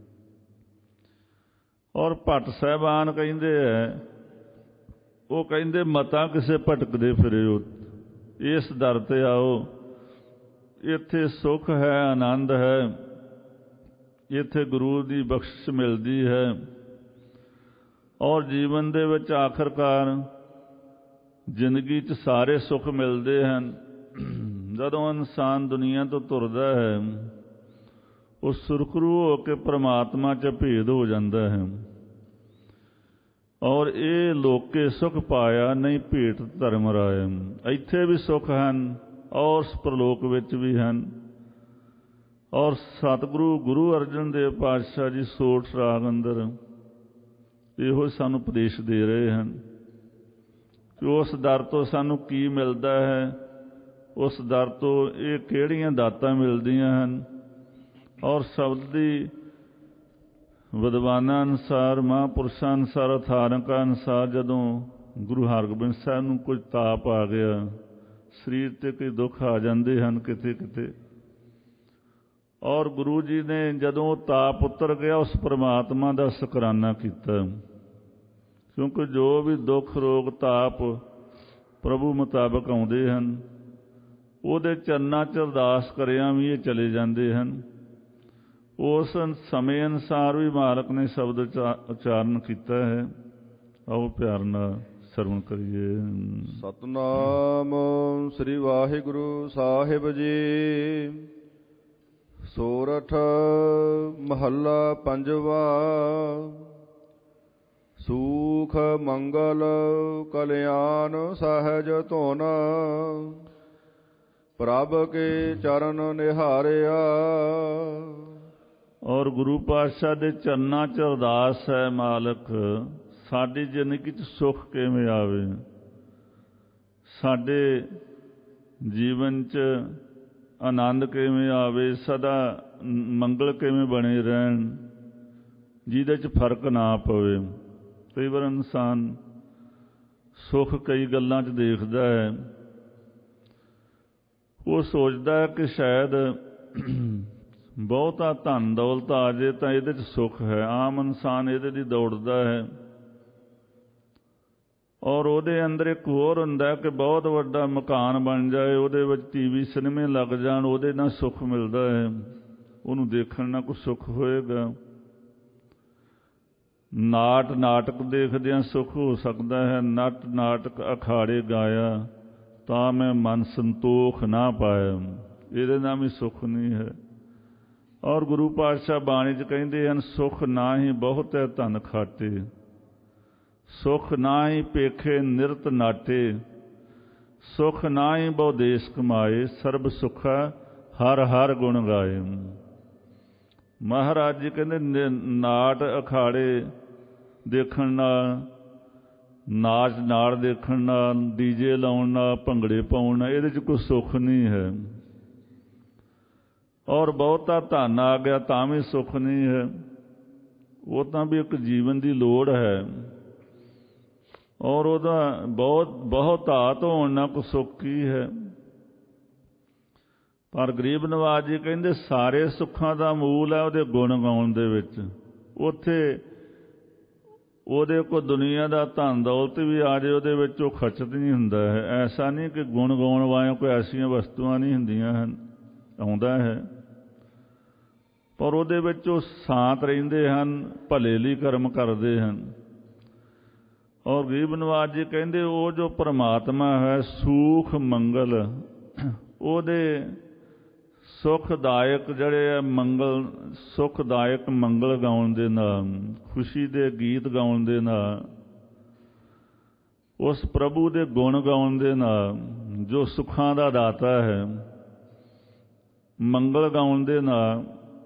Speaker 2: ਔਰ ਭੱਟ ਸਾਹਿਬਾਨ ਕਹਿੰਦੇ ਹੈ, ਉਹ ਕਹਿੰਦੇ ਮਤਾਂ ਕਿਸੇ ਭਟਕਦੇ ਫਿਰਿਓ, ਇਸ ਦਰ 'ਤੇ ਆਓ, ਇੱਥੇ ਸੁੱਖ ਹੈ, ਆਨੰਦ ਹੈ, ਇੱਥੇ ਗੁਰੂ ਦੀ ਬਖਸ਼ਿਸ਼ ਮਿਲਦੀ ਹੈ। ਔਰ ਜੀਵਨ ਦੇ ਵਿੱਚ ਆਖਰਕਾਰ ਜ਼ਿੰਦਗੀ 'ਚ ਸਾਰੇ ਸੁੱਖ ਮਿਲਦੇ ਹਨ। ਜਦੋਂ ਇਨਸਾਨ ਦੁਨੀਆ ਤੋਂ ਤੁਰਦਾ ਹੈ, ਉਹ ਸੁਰਖਰੂ ਹੋ ਕੇ ਪ੍ਰਮਾਤਮਾ 'ਚ ਭੇਦ ਹੋ ਜਾਂਦਾ ਹੈ। ਔਰ ਇਹ ਲੋਕੇ ਸੁਖ ਪਾਇਆ ਨਹੀਂ ਭੇਟ ਧਰਮ ਰਾਇਆ। ਇੱਥੇ ਵੀ ਸੁੱਖ ਹਨ ਔਰ ਪ੍ਰਲੋਕ ਵਿੱਚ ਵੀ ਹਨ। ਔਰ ਸਤਿਗੁਰੂ ਗੁਰੂ ਅਰਜਨ ਦੇਵ ਪਾਤਸ਼ਾਹ ਜੀ ਸੋਠ ਰਾਗ ਅੰਦਰ ਇਹੋ ਸਾਨੂੰ ਉਪਦੇਸ਼ ਦੇ ਰਹੇ ਹਨ ਕਿ ਉਸ ਦਰ ਤੋਂ ਸਾਨੂੰ ਕੀ ਮਿਲਦਾ ਹੈ, ਉਸ ਦਰ ਤੋਂ ਇਹ ਕਿਹੜੀਆਂ ਦਾਤਾਂ ਮਿਲਦੀਆਂ ਹਨ। ਔਰ ਸ਼ਬਦ ਦੀ ਵਿਦਵਾਨਾਂ ਅਨੁਸਾਰ, ਮਹਾਂਪੁਰਸ਼ਾਂ ਅਨੁਸਾਰ, ਅਥਾਰਕਾਂ ਅਨੁਸਾਰ ਜਦੋਂ ਗੁਰੂ ਹਰਗੋਬਿੰਦ ਸਾਹਿਬ ਨੂੰ ਕੁਝ ਤਾਪ ਆ ਗਿਆ, ਸਰੀਰ 'ਤੇ ਕਈ ਦੁੱਖ ਆ ਜਾਂਦੇ ਹਨ ਕਿਤੇ ਕਿਤੇ, ਔਰ ਗੁਰੂ ਜੀ ਨੇ ਜਦੋਂ ਉਹ ਤਾਪ ਉਤਰ ਗਿਆ ਉਸ ਪਰਮਾਤਮਾ ਦਾ ਸ਼ੁਕਰਾਨਾ ਕੀਤਾ। ਕਿਉਂਕਿ ਜੋ ਵੀ ਦੁੱਖ ਰੋਗ ਤਾਪ ਪ੍ਰਭੂ ਮੁਤਾਬਕ ਆਉਂਦੇ ਹਨ, ਉਹਦੇ ਚਰਨਾਂ 'ਚ ਅਰਦਾਸ ਕਰਿਆ ਵੀ ਇਹ ਚਲੇ ਜਾਂਦੇ ਹਨ। ਉਸ ਸਮੇਂ ਅਨੁਸਾਰ ਵੀ ਮਾਲਕ ਨੇ ਸ਼ਬਦ ਉਚਾਰਨ ਕੀਤਾ ਹੈ। ਆਓ ਪਿਆਰ ਨਾਲ ਸਰਵਣ ਕਰੀਏ।
Speaker 1: ਸਤਨਾਮ ਸ੍ਰੀ ਵਾਹਿਗੁਰੂ ਸਾਹਿਬ ਜੀ। ਸੋਰਠ ਮਹੱਲਾ ਪੰਜਵਾ। ਸੂਖ ਮੰਗਲ ਕਲਿਆਣ ਸਹਿਜ ਧੁਨ, ਪ੍ਰਭ ਕੇ ਚਰਨ ਨਿਹਾਰਿਆ।
Speaker 2: ਔਰ ਗੁਰੂ ਪਾਤਸ਼ਾਹ ਦੇ ਚਰਨਾਂ 'ਚ ਅਰਦਾਸ ਹੈ, ਮਾਲਕ ਸਾਡੀ ਜ਼ਿੰਦਗੀ 'ਚ ਸੁੱਖ ਕਿਵੇਂ ਆਵੇ, ਸਾਡੇ ਜੀਵਨ 'ਚ ਆਨੰਦ ਕਿਵੇਂ ਆਵੇ, ਸਦਾ ਮੰਗਲ ਕਿਵੇਂ ਬਣੇ ਰਹਿਣ, ਜਿਹਦੇ 'ਚ ਫਰਕ ਨਾ ਪਵੇ। ਕਈ ਵਾਰ ਇਨਸਾਨ ਸੁੱਖ ਕਈ ਗੱਲਾਂ 'ਚ ਦੇਖਦਾ ਹੈ, ਉਹ ਸੋਚਦਾ ਹੈ ਕਿ ਸ਼ਾਇਦ ਬਹੁਤਾ ਧਨ ਦੌਲਤ ਆ ਜੇ ਤਾਂ ਇਹਦੇ 'ਚ ਸੁੱਖ ਹੈ। ਆਮ ਇਨਸਾਨ ਇਹਦੇ ਲਈ ਦੌੜਦਾ ਹੈ। ਔਰ ਉਹਦੇ ਅੰਦਰ ਇੱਕ ਹੋਰ ਹੁੰਦਾ ਕਿ ਬਹੁਤ ਵੱਡਾ ਮਕਾਨ ਬਣ ਜਾਏ, ਉਹਦੇ ਵਿੱਚ ਟੀਵੀ ਸਿਨੇਮੇ ਲੱਗ ਜਾਣ, ਉਹਦੇ ਨਾਲ ਸੁੱਖ ਮਿਲਦਾ ਹੈ, ਉਹਨੂੰ ਦੇਖਣ ਨਾਲ ਕੋਈ ਸੁੱਖ ਹੋਏਗਾ। ਨਾਟਕ ਦੇਖਦਿਆਂ ਸੁੱਖ ਹੋ ਸਕਦਾ ਹੈ। ਨਾਟਕ ਅਖਾੜੇ ਗਾਇਆ ਤਾਂ ਮੈਂ ਮਨ ਸੰਤੋਖ ਨਾ ਪਾਇਆ, ਇਹਦੇ ਨਾਲ ਵੀ ਸੁੱਖ ਨਹੀਂ ਹੈ। ਔਰ ਗੁਰੂ ਪਾਤਸ਼ਾਹ ਬਾਣੀ 'ਚ ਕਹਿੰਦੇ ਹਨ, ਸੁੱਖ ਨਾ ਹੀ ਬਹੁਤ ਹੈ ਧਨ ਖਾਟੇ, ਸੁੱਖ ਨਾ ਹੀ ਪੇਖੇ ਨਿਰਤ ਨਾਟੇ, ਸੁੱਖ ਨਾ ਹੀ ਬਹੁ ਦੇਸ ਕਮਾਏ, ਸਰਬ ਸੁੱਖਾ ਹਰ ਹਰ ਗੁਣ ਗਾਏ। ਮਹਾਰਾਜ ਜੀ ਕਹਿੰਦੇ ਨਾਟ ਅਖਾੜੇ ਦੇਖਣ ਨਾਲ, ਨਾਚ ਨਾੜ ਦੇਖਣ ਨਾਲ, ਡੀਜੇ ਲਾਉਣ ਨਾਲ, ਭੰਗੜੇ ਪਾਉਣ ਨਾਲ ਇਹਦੇ 'ਚ ਕੋਈ ਸੁੱਖ ਨਹੀਂ ਹੈ। ਔਰ ਬਹੁਤਾ ਧਨ ਆ ਗਿਆ ਤਾਂ ਵੀ ਸੁੱਖ ਨਹੀਂ ਹੈ। ਉਹ ਤਾਂ ਵੀ ਇੱਕ ਜੀਵਨ ਦੀ ਲੋੜ ਹੈ, ਔਰ ਉਹਦਾ ਬਹੁਤ ਧਾਤ ਹੋਣ ਨਾਲ ਕੋਈ ਸੁੱਖ ਕੀ ਹੈ। ਪਰ ਗਰੀਬ ਨਵਾਜ ਜੀ ਕਹਿੰਦੇ ਸਾਰੇ ਸੁੱਖਾਂ ਦਾ ਮੂਲ ਹੈ ਉਹਦੇ ਗੁਣ ਗਾਉਣ ਦੇ ਵਿੱਚ। ਉੱਥੇ ਉਹਦੇ ਕੋਲ ਦੁਨੀਆ ਦਾ ਧਨ ਦੌਲਤ ਵੀ ਆ ਜਾਏ, ਉਹਦੇ ਵਿੱਚ ਉਹ ਖਚਤ ਨਹੀਂ ਹੁੰਦਾ ਹੈ। ਐਸਾ ਨਹੀਂ ਕਿ ਗੁਣ ਗਾਉਣ ਵਾਲਿਆਂ ਕੋਈ ਐਸੀਆਂ ਵਸਤੂਆਂ ਨਹੀਂ ਹੁੰਦੀਆਂ ਹਨ, ਆਉਂਦਾ ਹੈ। ਪਰ ਉਹਦੇ ਵਿੱਚ ਉਹ ਸ਼ਾਂਤ ਰਹਿੰਦੇ ਹਨ, ਭਲੇ ਲਈ ਕਰਮ ਕਰਦੇ ਹਨ। ਔਰ ਗਰੀਬ ਨਵਾਜ ਜੀ ਕਹਿੰਦੇ ਉਹ ਜੋ ਪਰਮਾਤਮਾ ਹੈ ਸੂਖ ਮੰਗਲ, ਉਹਦੇ ਸੁਖਦਾਇਕ ਜਿਹੜੇ ਆ ਮੰਗਲ, ਸੁਖਦਾਇਕ ਮੰਗਲ ਗਾਉਣ ਦੇ ਨਾਲ, ਖੁਸ਼ੀ ਦੇ ਗੀਤ ਗਾਉਣ ਦੇ ਨਾਲ, ਉਸ ਪ੍ਰਭੂ ਦੇ ਗੁਣ ਗਾਉਣ ਦੇ ਨਾਲ, ਜੋ ਸੁੱਖਾਂ ਦਾ ਦਾਤਾ ਹੈ, ਮੰਗਲ ਗਾਉਣ ਦੇ ਨਾਲ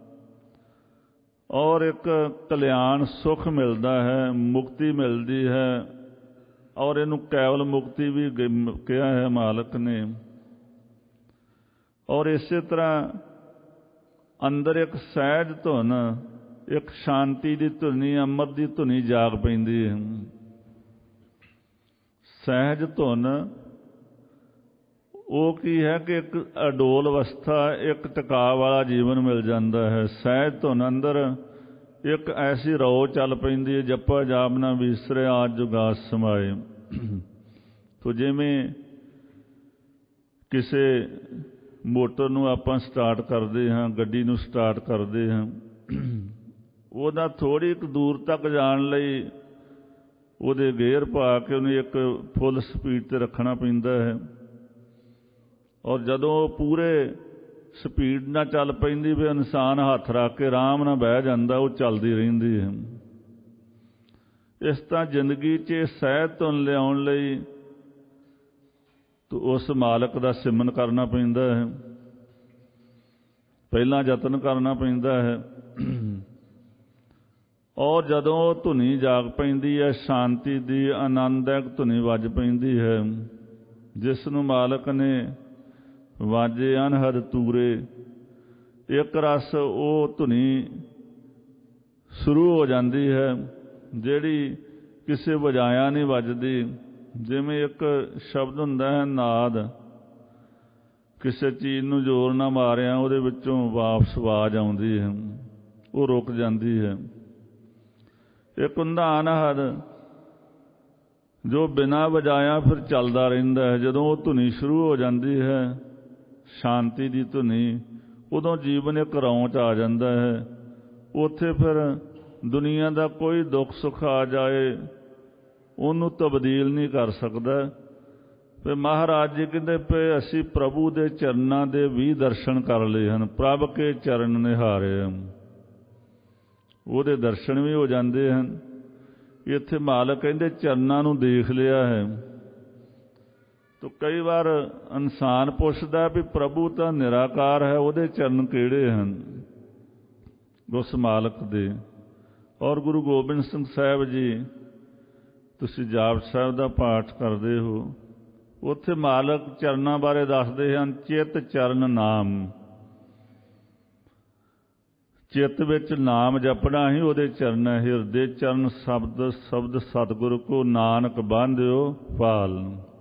Speaker 2: ਔਰ ਇੱਕ ਕਲਿਆਣ ਸੁੱਖ ਮਿਲਦਾ ਹੈ, ਮੁਕਤੀ ਮਿਲਦੀ ਹੈ। ਔਰ ਇਹਨੂੰ ਕੇਵਲ ਮੁਕਤੀ ਵੀ ਕਿਹਾ ਹੈ ਮਾਲਕ ਨੇ। ਔਰ ਇਸੇ ਤਰ੍ਹਾਂ ਅੰਦਰ ਇੱਕ ਸਹਿਜ ਧੁਨ, ਇੱਕ ਸ਼ਾਂਤੀ ਦੀ ਧੁਨੀ, ਅੰਮ੍ਰਿਤ ਦੀ ਧੁਨੀ ਜਾਗ ਪੈਂਦੀ ਹੈ। ਸਹਿਜ ਧੁਨ ਉਹ ਕੀ ਹੈ ਕਿ ਇੱਕ ਅਡੋਲ ਅਵਸਥਾ, ਇੱਕ ਟਿਕਾ ਵਾਲਾ ਜੀਵਨ ਮਿਲ ਜਾਂਦਾ ਹੈ। ਸਹਿਜ ਧੁਨ ਅੰਦਰ ਇੱਕ ਐਸੀ ਰੋ ਚੱਲ ਪੈਂਦੀ ਹੈ, ਜਪਾ ਜਾਪ ਨਾ ਵਿਸਰੇ ਆਦ ਜੁਗਾਦ ਸਮਾਏ। ਤੋ ਜਿਵੇਂ ਕਿਸੇ ਮੋਟਰ ਨੂੰ ਆਪਾਂ ਸਟਾਰਟ ਕਰਦੇ ਹਾਂ, ਗੱਡੀ ਨੂੰ ਸਟਾਰਟ ਕਰਦੇ ਹਾਂ, ਉਹਦਾ ਥੋੜ੍ਹੀ ਕੁ ਦੂਰ ਤੱਕ ਜਾਣ ਲਈ ਉਹਦੇ ਗੇਅਰ ਪਾ ਕੇ ਉਹਨੂੰ ਇੱਕ ਫੁੱਲ ਸਪੀਡ 'ਤੇ ਰੱਖਣਾ ਪੈਂਦਾ ਹੈ। ਔਰ ਜਦੋਂ ਉਹ ਪੂਰੇ ਸਪੀਡ ਨਾਲ ਚੱਲ ਪੈਂਦੀ ਵੀ ਇਨਸਾਨ ਹੱਥ ਰੱਖ ਕੇ ਆਰਾਮ ਨਾਲ ਬਹਿ ਜਾਂਦਾ, ਉਹ ਚੱਲਦੀ ਰਹਿੰਦੀ ਹੈ। ਇਸ ਤਰ੍ਹਾਂ ਜ਼ਿੰਦਗੀ 'ਚ ਸਹਿਜ ਧੁਨ ਲਿਆਉਣ ਲਈ ਤਾਂ ਉਸ ਮਾਲਕ ਦਾ ਸਿਮਰਨ ਕਰਨਾ ਪੈਂਦਾ ਹੈ, ਪਹਿਲਾਂ ਯਤਨ ਕਰਨਾ ਪੈਂਦਾ ਹੈ। ਔਰ ਜਦੋਂ ਉਹ ਧੁਨੀ ਜਾਗ ਪੈਂਦੀ ਹੈ, ਸ਼ਾਂਤੀ ਦੀ ਆਨੰਦਦਾਇਕ ਧੁਨੀ ਵੱਜ ਪੈਂਦੀ ਹੈ, ਜਿਸ ਨੂੰ ਮਾਲਕ ਨੇ ਵਾਜੇ ਅਨਹਦ ਤੂਰੇ, ਇੱਕ ਰਸ ਉਹ ਧੁਨੀ ਸ਼ੁਰੂ ਹੋ ਜਾਂਦੀ ਹੈ ਜਿਹੜੀ ਕਿਸੇ ਵਜਾਇਆ ਨਹੀਂ ਵੱਜਦੀ। ਜਿਵੇਂ ਇੱਕ ਸ਼ਬਦ ਹੁੰਦਾ ਹੈ ਨਾਦ, ਕਿਸੇ ਚੀਜ਼ ਨੂੰ ਜ਼ੋਰ ਨਾ ਮਾਰਿਆ ਉਹਦੇ ਵਿੱਚੋਂ ਵਾਪਸ ਆਵਾਜ਼ ਆਉਂਦੀ ਹੈ, ਉਹ ਰੁਕ ਜਾਂਦੀ ਹੈ। ਇੱਕ ਹੁੰਦਾ ਅਨਹਦ ਜੋ ਬਿਨਾਂ ਵਜਾਇਆ ਫਿਰ ਚੱਲਦਾ ਰਹਿੰਦਾ ਹੈ। ਜਦੋਂ ਉਹ ਧੁਨੀ ਸ਼ੁਰੂ ਹੋ ਜਾਂਦੀ ਹੈ, ਸ਼ਾਂਤੀ ਦੀ ਧੁਨੀ, ਉਦੋਂ ਜੀਵਨ ਇੱਕ ਰੌਂਚ ਆ ਜਾਂਦਾ ਹੈ। ਉੱਥੇ ਫਿਰ ਦੁਨੀਆ ਦਾ ਕੋਈ ਦੁੱਖ ਸੁੱਖ ਆ ਜਾਏ ਉਹਨੂੰ ਤਬਦੀਲ ਨਹੀਂ ਕਰ ਸਕਦਾ। ਫਿਰ ਮਹਾਰਾਜ ਜੀ ਕਹਿੰਦੇ ਪਏ ਅਸੀਂ ਪ੍ਰਭੂ ਦੇ ਚਰਨਾਂ ਦੇ ਵੀ ਦਰਸ਼ਨ ਕਰ ਲਏ ਹਨ, ਪ੍ਰਭ ਕੇ ਚਰਨ ਨਿਹਾਰੇ, ਉਹਦੇ ਦਰਸ਼ਨ ਵੀ ਹੋ ਜਾਂਦੇ ਹਨ। ਇੱਥੇ ਮਾਲਕ ਕਹਿੰਦੇ ਚਰਨਾਂ ਨੂੰ ਦੇਖ ਲਿਆ ਹੈ। ਤਾਂ ਕਈ ਵਾਰ ਇਨਸਾਨ ਪੁੱਛਦਾ ਵੀ ਪ੍ਰਭੂ ਤਾਂ ਨਿਰਾਕਾਰ ਹੈ, ਉਹਦੇ ਚਰਨ ਕਿਹੜੇ ਹਨ? ਉਸ ਮਾਲਕ ਦੇ। ਔਰ ਗੁਰੂ ਗੋਬਿੰਦ ਸਿੰਘ ਸਾਹਿਬ ਜੀ, ਤੁਸੀਂ ਜਾਪ ਸਾਹਿਬ ਦਾ ਪਾਠ ਕਰਦੇ ਹੋ, ਉੱਥੇ ਮਾਲਕ ਚਰਨਾਂ ਬਾਰੇ ਦੱਸਦੇ ਹਨ। ਚਿੱਤ ਚਰਨ ਨਾਮ, ਚਿੱਤ ਵਿੱਚ ਨਾਮ ਜਪਣਾ ਹੀ ਉਹਦੇ ਚਰਨ ਹੈ। ਹਿਰਦੇ ਚਰਨ ਸ਼ਬਦ ਸਤਿਗੁਰ ਕੋ ਨਾਨਕ ਬਾਂਧਿਓ ਪਾਲ।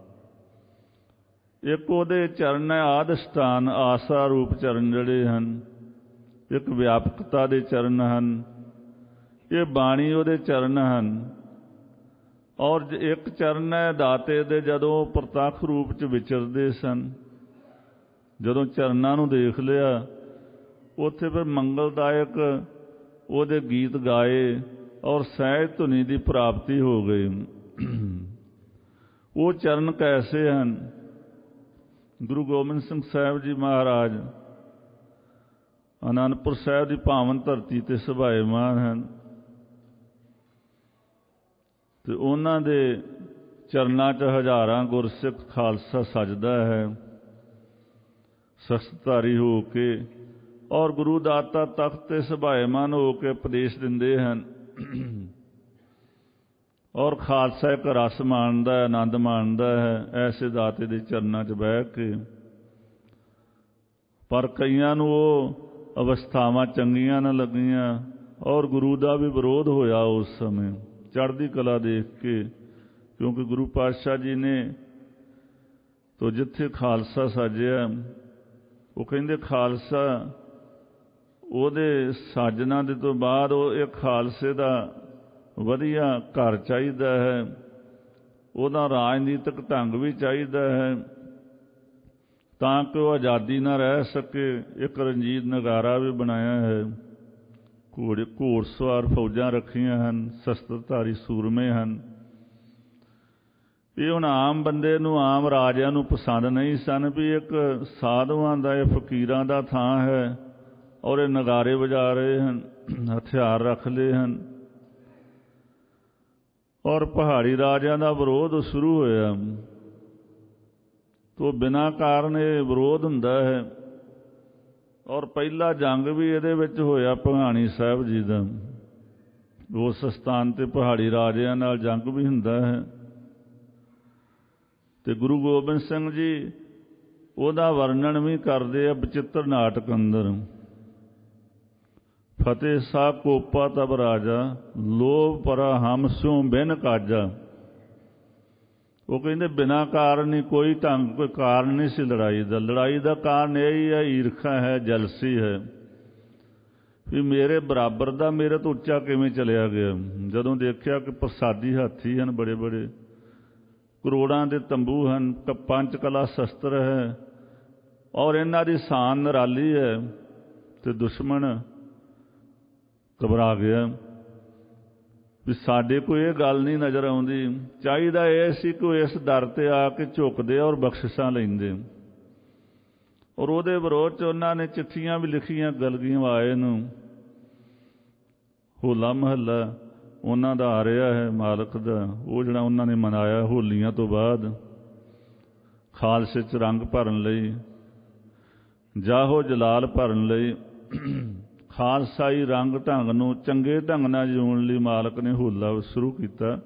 Speaker 2: ਇੱਕ ਉਹਦੇ ਚਰਨ ਹੈ ਆਦਿਸਥਾਨ, ਆਸਾ ਰੂਪ ਚਰਨ ਜਿਹੜੇ ਹਨ। ਇੱਕ ਵਿਆਪਕਤਾ ਦੇ ਚਰਨ ਹਨ, ਇਹ ਬਾਣੀ ਉਹਦੇ ਚਰਨ ਹਨ। ਔਰ ਇੱਕ ਚਰਨ ਹੈ ਦਾਤੇ ਦੇ, ਜਦੋਂ ਪ੍ਰਤੱਖ ਰੂਪ 'ਚ ਵਿਚਰਦੇ ਸਨ। ਜਦੋਂ ਚਰਨਾਂ ਨੂੰ ਦੇਖ ਲਿਆ, ਉੱਥੇ ਫਿਰ ਮੰਗਲਦਾਇਕ ਉਹਦੇ ਗੀਤ ਗਾਏ ਔਰ ਸਹਿਜ ਧੁਨੀ ਦੀ ਪ੍ਰਾਪਤੀ ਹੋ ਗਈ। ਉਹ ਚਰਨ ਕੈਸੇ ਹਨ? ਗੁਰੂ ਗੋਬਿੰਦ ਸਿੰਘ ਸਾਹਿਬ ਜੀ ਮਹਾਰਾਜ ਅਨੰਦਪੁਰ ਸਾਹਿਬ ਦੀ ਪਾਵਨ ਧਰਤੀ 'ਤੇ ਸੁਭਾਏਮਾਨ ਹਨ, ਤੇ ਉਹਨਾਂ ਦੇ ਚਰਨਾਂ 'ਚ ਹਜ਼ਾਰਾਂ ਗੁਰਸਿੱਖ ਖਾਲਸਾ ਸਜਦਾ ਹੈ ਸ਼ਸਤਰਧਾਰੀ ਹੋ ਕੇ। ਔਰ ਗੁਰੂ ਦਾਤਾ ਤਖਤ 'ਤੇ ਸੁਭਾਏਮਾਨ ਹੋ ਕੇ ਉਪਦੇਸ਼ ਦਿੰਦੇ ਹਨ। ਔਰ ਖਾਲਸਾ ਇੱਕ ਰਸ ਮਾਣਦਾ ਹੈ, ਆਨੰਦ ਮਾਣਦਾ ਹੈ ਐਸੇ ਦਾਤੇ ਦੇ ਚਰਨਾਂ 'ਚ ਬਹਿ ਕੇ। ਪਰ ਕਈਆਂ ਨੂੰ ਉਹ ਅਵਸਥਾਵਾਂ ਚੰਗੀਆਂ ਨਾ ਲੱਗੀਆਂ ਔਰ ਗੁਰੂ ਦਾ ਵੀ ਵਿਰੋਧ ਹੋਇਆ ਉਸ ਸਮੇਂ ਚੜ੍ਹਦੀ ਕਲਾ ਦੇਖ ਕੇ। ਕਿਉਂਕਿ ਗੁਰੂ ਪਾਤਸ਼ਾਹ ਜੀ ਨੇ ਤੋ ਜਿੱਥੇ ਖਾਲਸਾ ਸਾਜਿਆ, ਉਹ ਕਹਿੰਦੇ ਖਾਲਸਾ ਉਹਦੇ ਸਾਜਣਾ ਦੇ ਤੋਂ ਬਾਅਦ ਉਹ ਇੱਕ ਖਾਲਸੇ ਦਾ ਵਧੀਆ ਘਰ ਚਾਹੀਦਾ ਹੈ, ਉਹਦਾ ਰਾਜਨੀਤਿਕ ਢੰਗ ਵੀ ਚਾਹੀਦਾ ਹੈ ਤਾਂ ਕਿ ਉਹ ਆਜ਼ਾਦੀ ਨਾਲ ਰਹਿ ਸਕੇ। ਇੱਕ ਰਣਜੀਤ ਨਗਾਰਾ ਵੀ ਬਣਾਇਆ ਹੈ ਘੋੜਸਵਾਰ ਫੌਜਾਂ ਰੱਖੀਆਂ ਹਨ, ਸ਼ਸਤਰਧਾਰੀ ਸੂਰਮੇ ਹਨ। ਇਹ ਹੁਣ ਆਮ ਬੰਦੇ ਨੂੰ, ਆਮ ਰਾਜਿਆਂ ਨੂੰ ਪਸੰਦ ਨਹੀਂ ਸਨ ਵੀ ਇੱਕ ਸਾਧੂਆਂ ਦਾ, ਇਹ ਫਕੀਰਾਂ ਦਾ ਥਾਂ ਹੈ ਔਰ ਇਹ ਨਗਾਰੇ ਵਜਾ ਰਹੇ ਹਨ, ਹਥਿਆਰ ਰੱਖ ਲਏ ਹਨ। ਔਰ ਪਹਾੜੀ ਰਾਜਿਆਂ ਦਾ ਵਿਰੋਧ ਸ਼ੁਰੂ ਹੋਇਆ। ਤੋ ਬਿਨਾਂ ਕਾਰਨ ਇਹ ਵਿਰੋਧ ਹੁੰਦਾ ਹੈ। ਔਰ ਪਹਿਲਾ ਜੰਗ ਵੀ ਇਹਦੇ ਵਿੱਚ ਹੋਇਆ ਭੰਗਾਣੀ ਸਾਹਿਬ ਜੀ ਦਾ। ਉਸ ਸਥਾਨ ਤੇ ਪਹਾੜੀ ਰਾਜਿਆਂ ਨਾਲ ਜੰਗ ਵੀ ਹੁੰਦਾ ਹੈ। ਤੇ ਗੁਰੂ ਗੋਬਿੰਦ ਸਿੰਘ ਜੀ ਉਹਦਾ ਵਰਣਨ ਵੀ ਕਰਦੇ ਆ ਬਚਿੱਤਰ ਨਾਟਕ ਅੰਦਰ। ਫਤਿਹ ਸਾਹ ਕੋਪਾ ਤਬ ਰਾਜਾ, ਲੋਭ ਪਰਾ ਹਮ ਸਿਉ ਬਿਨ ਕਾਜਾ। ਉਹ ਕਹਿੰਦੇ ਬਿਨਾਂ ਕਾਰਨ ਹੀ, ਕੋਈ ਕਾਰਨ ਨਹੀਂ ਸੀ ਲੜਾਈ ਦਾ। ਲੜਾਈ ਦਾ ਕਾਰਨ ਇਹ ਹੀ ਹੈ, ਈਰਖਾ ਹੈ, ਜਲਸੀ ਹੈ ਵੀ ਮੇਰੇ ਬਰਾਬਰ ਦਾ ਮੇਰੇ ਤੋਂ ਉੱਚਾ ਕਿਵੇਂ ਚਲਿਆ ਗਿਆ। ਜਦੋਂ ਦੇਖਿਆ ਕਿ ਪ੍ਰਸਾਦੀ ਹਾਥੀ ਹਨ, ਬੜੇ ਬੜੇ ਕਰੋੜਾਂ ਦੇ ਤੰਬੂ ਹਨ, ਪੰਜ ਕਲਾ ਸ਼ਸਤਰ ਹੈ ਔਰ ਇਹਨਾਂ ਦੀ ਸ਼ਾਨ ਨਿਰਾਲੀ ਹੈ, ਤੇ ਦੁਸ਼ਮਣ ਘਬਰਾ ਗਿਆ ਵੀ ਸਾਡੇ ਕੋਈ ਇਹ ਗੱਲ ਨਹੀਂ ਨਜ਼ਰ ਆਉਂਦੀ। ਚਾਹੀਦਾ ਇਹ ਸੀ ਕਿ ਇਸ ਦਰ ਤੇ ਆ ਕੇ ਝੁਕਦੇ ਔਰ ਬਖਸ਼ਿਸ਼ਾਂ ਲੈਂਦੇ। ਔਰ ਉਹਦੇ ਵਿਰੋਧ 'ਚ ਉਹਨਾਂ ਨੇ ਚਿੱਠੀਆਂ ਵੀ ਲਿਖੀਆਂ ਗਲਗੀਆਂ ਆਏ ਨੂੰ। ਹੋਲਾ ਮਹੱਲਾ ਉਹਨਾਂ ਦਾ ਆ ਰਿਹਾ ਹੈ, ਮਾਲਕ ਦਾ, ਉਹ ਜਿਹੜਾ ਉਹਨਾਂ ਨੇ ਮਨਾਇਆ ਹੋਲੀਆਂ ਤੋਂ ਬਾਅਦ, ਖਾਲਸੇ 'ਚ ਰੰਗ ਭਰਨ ਲਈ, ਜਾਹੋ ਜਲਾਲ ਭਰਨ ਲਈ, ਖਾਲਸਾਈ ਰੰਗ ਢੰਗ ਨੂੰ ਚੰਗੇ ਢੰਗ ਨਾਲ ਜਿਉਣ ਲਈ ਮਾਲਕ ਨੇ ਹੋਲਾ ਸ਼ੁਰੂ ਕੀਤਾ।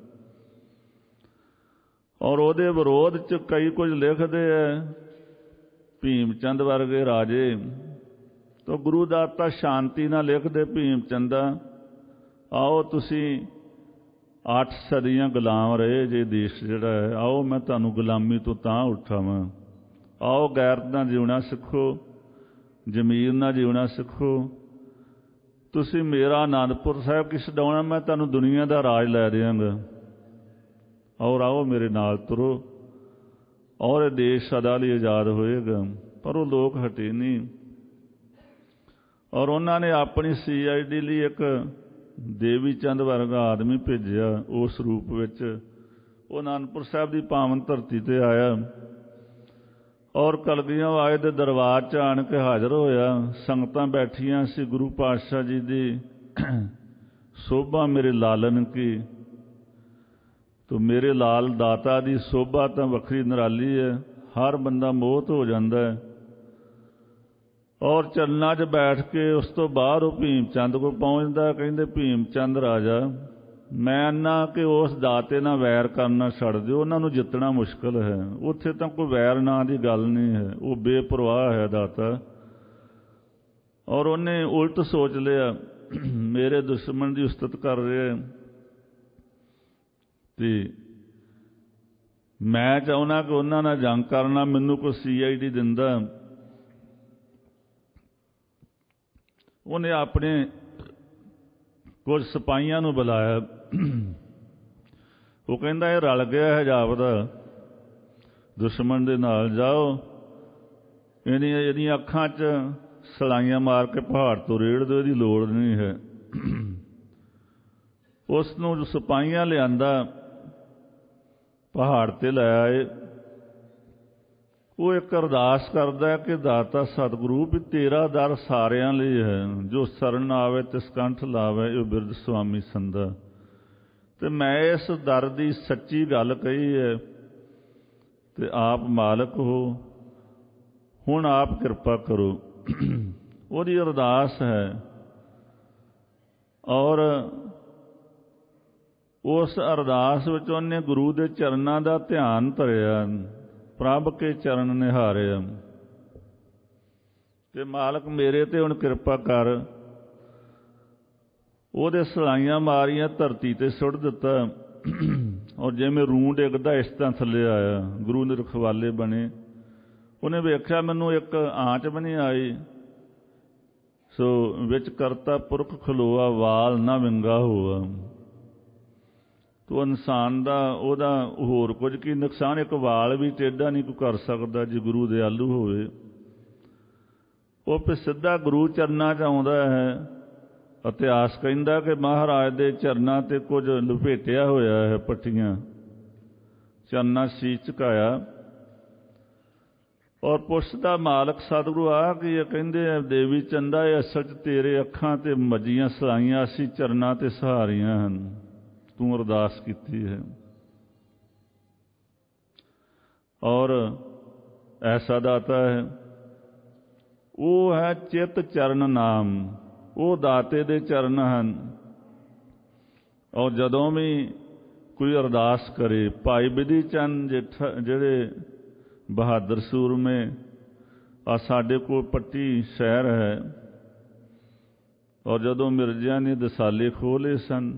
Speaker 2: ਔਰ ਉਹਦੇ ਵਿਰੋਧ 'ਚ ਕਈ ਕੁਝ ਲਿਖਦੇ ਹੈ। ਭੀਮ ਚੰਦ ਵਰਗੇ ਰਾਜੇ ਤਾਂ ਗੁਰੂ ਦਾਤਾ ਸ਼ਾਂਤੀ ਨਾਲ ਲਿਖਦੇ, ਭੀਮ ਚੰਦਾ ਆਓ ਤੁਸੀਂ 8 ਸਦੀਆਂ ਗੁਲਾਮ ਰਹੇ ਜੇ ਦੇਸ਼ ਜਿਹੜਾ ਹੈ, ਆਓ ਮੈਂ ਤੁਹਾਨੂੰ ਗੁਲਾਮੀ ਤੋਂ ਤਾਂ ਉਠਾਵਾਂ। ਆਓ ਗੈਰਤ ਨਾਲ ਜਿਉਣਾ ਸਿੱਖੋ, ਜ਼ਮੀਰ ਨਾਲ ਜਿਉਣਾ ਸਿੱਖੋ। ਤੁਸੀਂ ਮੇਰਾ ਅਨੰਦਪੁਰ ਸਾਹਿਬ ਕੀ ਛਡਾਉਣਾ, ਮੈਂ ਤੁਹਾਨੂੰ ਦੁਨੀਆ ਦਾ ਰਾਜ ਲੈ ਦਿਆਂਗਾ। ਔਰ ਆਓ ਮੇਰੇ ਨਾਲ ਤੁਰੋ ਔਰ ਇਹ ਦੇਸ਼ ਸਦਾ ਲਈ ਆਜ਼ਾਦ ਹੋਏਗਾ। ਪਰ ਉਹ ਲੋਕ ਹਟੇ ਨਹੀਂ। ਔਰ ਉਹਨਾਂ ਨੇ ਆਪਣੀ CID ਲਈ ਇੱਕ ਦੇਵੀ ਚੰਦ ਵਰਗਾ ਆਦਮੀ ਭੇਜਿਆ। ਉਸ ਰੂਪ ਵਿੱਚ ਉਹ ਅਨੰਦਪੁਰ ਸਾਹਿਬ ਦੀ ਪਾਵਨ ਧਰਤੀ ਤੇ ਆਇਆ ਔਰ ਕਲਗੀਆਂ ਵਾਲੇ ਦੇ ਦਰਬਾਰ 'ਚ ਆਣ ਕੇ ਹਾਜ਼ਰ ਹੋਇਆ। ਸੰਗਤਾਂ ਬੈਠੀਆਂ ਸੀ। ਗੁਰੂ ਪਾਤਸ਼ਾਹ ਜੀ ਦੀ ਸੋਭਾ ਮੇਰੇ ਲਾਲਨ ਕੀ, ਤੋ ਮੇਰੇ ਲਾਲ ਦਾਤਾ ਦੀ ਸੋਭਾ ਤਾਂ ਵੱਖਰੀ ਨਿਰਾਲੀ ਹੈ, ਹਰ ਬੰਦਾ ਮੋਹਿਤ ਹੋ ਜਾਂਦਾ ਹੈ। ਔਰ ਚਰਨਾਂ 'ਚ ਬੈਠ ਕੇ ਉਸ ਤੋਂ ਬਾਅਦ ਉਹ ਭੀਮ ਚੰਦ ਕੋਲ ਪਹੁੰਚਦਾ। ਕਹਿੰਦੇ ਭੀਮ ਚੰਦ ਰਾਜਾ, ਮੈਂ ਨਾ ਕਿ ਉਸ ਦਾਤੇ ਨਾਲ ਵੈਰ ਕਰਨਾ ਛੱਡ ਦਿਓ, ਉਹਨਾਂ ਨੂੰ ਜਿੱਤਣਾ ਮੁਸ਼ਕਲ ਹੈ। ਉੱਥੇ ਤਾਂ ਕੋਈ ਵੈਰ ਨਾਂ ਦੀ ਗੱਲ ਨਹੀਂ ਹੈ, ਉਹ ਬੇਪਰਵਾਹ ਹੈ ਦਾਤਾ। ਔਰ ਉਹਨੇ ਉਲਟ ਸੋਚ ਲਿਆ, ਮੇਰੇ ਦੁਸ਼ਮਣ ਦੀ ਉਸਤਤ ਕਰ ਰਿਹਾ ਤੇ ਮੈਂ ਚਾਹੁੰਦਾ ਕਿ ਉਹਨਾਂ ਨਾਲ ਜੰਗ ਕਰਨਾ, ਮੈਨੂੰ ਕੋਈ CID ਦਿੰਦਾ। ਉਹਨੇ ਆਪਣੇ ਕੁਝ ਸਿਪਾਹੀਆਂ ਨੂੰ ਬੁਲਾਇਆ। ਉਹ ਕਹਿੰਦਾ ਇਹ ਰਲ ਗਿਆ ਹੈ ਜਾਪਦਾ ਦੁਸ਼ਮਣ ਦੇ ਨਾਲ, ਜਾਓ ਇਹਦੀਆਂ ਅੱਖਾਂ 'ਚ ਸਲਾਈਆਂ ਮਾਰ ਕੇ ਪਹਾੜ ਤੋਂ ਰੇੜ ਦਿਓ, ਇਹਦੀ ਲੋੜ ਨਹੀਂ ਹੈ। ਉਸ ਨੂੰ ਸਿਪਾਹੀਆਂ ਲਿਆਂਦਾ, ਪਹਾੜ ਤੇ ਲੈ ਆਏ। ਉਹ ਇੱਕ ਅਰਦਾਸ ਕਰਦਾ ਕਿ ਦਾਤਾ ਸਤਿਗੁਰੂ ਵੀ ਤੇਰਾ ਦਰ ਸਾਰਿਆਂ ਲਈ ਹੈ, ਜੋ ਸ਼ਰਨ ਆਵੇ ਤਿਸ ਕੰਠ ਲਾਵੇ, ਇਹ ਬਿਰਧ ਸੁਆਮੀ ਸੰਦਾ। ਤੇ ਮੈਂ ਇਸ ਦਰ ਦੀ ਸੱਚੀ ਗੱਲ ਕਹੀ ਹੈ ਤੇ ਆਪ ਮਾਲਕ ਹੋ, ਹੁਣ ਆਪ ਕਿਰਪਾ ਕਰੋ। ਉਹਦੀ ਅਰਦਾਸ ਹੈ। ਔਰ ਉਸ ਅਰਦਾਸ ਵਿੱਚ ਉਹਨੇ ਗੁਰੂ ਦੇ ਚਰਨਾਂ ਦਾ ਧਿਆਨ ਧਰਿਆ, ਪ੍ਰਭ ਕੇ ਚਰਨ ਨਿਹਾਰਿਆ ਕਿ ਮਾਲਕ ਮੇਰੇ ਤੇ ਹੁਣ ਕਿਰਪਾ ਕਰ। ਉਹਦੇ ਸਲਾਈਆਂ ਮਾਰੀਆਂ, ਧਰਤੀ ਤੇ ਸੁੱਟ ਦਿੱਤਾ ਔਰ ਜਿਵੇਂ ਰੂੰ ਡਿੱਗਦਾ ਇਸ ਤਰ੍ਹਾਂ ਥੱਲੇ ਆਇਆ। ਗੁਰੂ ਦੇ ਰਖਵਾਲੇ ਬਣੇ। ਉਹਨੇ ਵੇਖਿਆ ਮੈਨੂੰ ਇੱਕ ਆਂਚ ਵੀ ਨਹੀਂ ਆਈ, ਸੋ ਵਿੱਚ ਕਰਤਾ ਪੁਰਖ ਖਲੋਆ, ਵਾਲ ਨਾ ਵਿੰਗਾ ਹੋਆ। ਤੋ ਇਨਸਾਨ ਦਾ ਉਹਦਾ ਹੋਰ ਕੁਝ ਕੀ ਨੁਕਸਾਨ, ਇੱਕ ਵਾਲ ਵੀ ਟੇਢਾ ਨਹੀਂ ਕੋਈ ਕਰ ਸਕਦਾ ਜੇ ਗੁਰੂ ਦਿਆਲੂ ਹੋਵੇ। ਉਹ ਫਿਰ ਸਿੱਧਾ ਗੁਰੂ ਚਰਨਾਂ 'ਚ ਆਉਂਦਾ ਹੈ ਇਤਿਹਾਸ ਕਹਿੰਦਾ ਕਿ ਮਹਾਰਾਜ ਦੇ ਚਰਨਾਂ ਤੇ ਕੁਝ ਲਪੇਟਿਆ ਹੋਇਆ ਹੈ, ਪੱਟੀਆਂ, ਚਰਨਾਂ ਸੀਸ ਝੁਕਾਇਆ। ਔਰ ਪੁੱਛਦਾ ਮਾਲਕ ਸਤਿਗੁਰੂ ਆ ਕੀ ਇਹ? ਕਹਿੰਦੇ ਦੇਵੀ ਚੰਦਾ, ਇਹ ਅਸਲ 'ਚ ਤੇਰੇ ਅੱਖਾਂ ਤੇ ਮੱਜੀਆਂ ਸਲਾਈਆਂ ਅਸੀਂ ਚਰਨਾਂ ਤੇ ਸਹਾਰੀਆਂ ਹਨ, ਤੂੰ ਅਰਦਾਸ ਕੀਤੀ ਹੈ। ਔਰ ਐਸਾ ਦਾਤਾ ਹੈ, ਉਹ ਹੈ ਚਿੱਤ ਚਰਨ ਨਾਮ, ਉਹ ਦਾਤੇ ਦੇ ਚਰਨ ਹਨ। ਔਰ ਜਦੋਂ ਵੀ ਕੋਈ ਅਰਦਾਸ ਕਰੇ, ਭਾਈ ਬਿਧੀ ਚੰਦ ਜਿਹੜੇ ਬਹਾਦਰ ਸੂਰਮੇ, ਆ ਸਾਡੇ ਕੋਲ ਪੱਟੀ ਸ਼ਹਿਰ ਹੈ, ਔਰ ਜਦੋਂ ਮਿਰਜ਼ਿਆਂ ਨੇ ਦਸਾਲੇ ਖੋਲ੍ਹੇ ਸਨ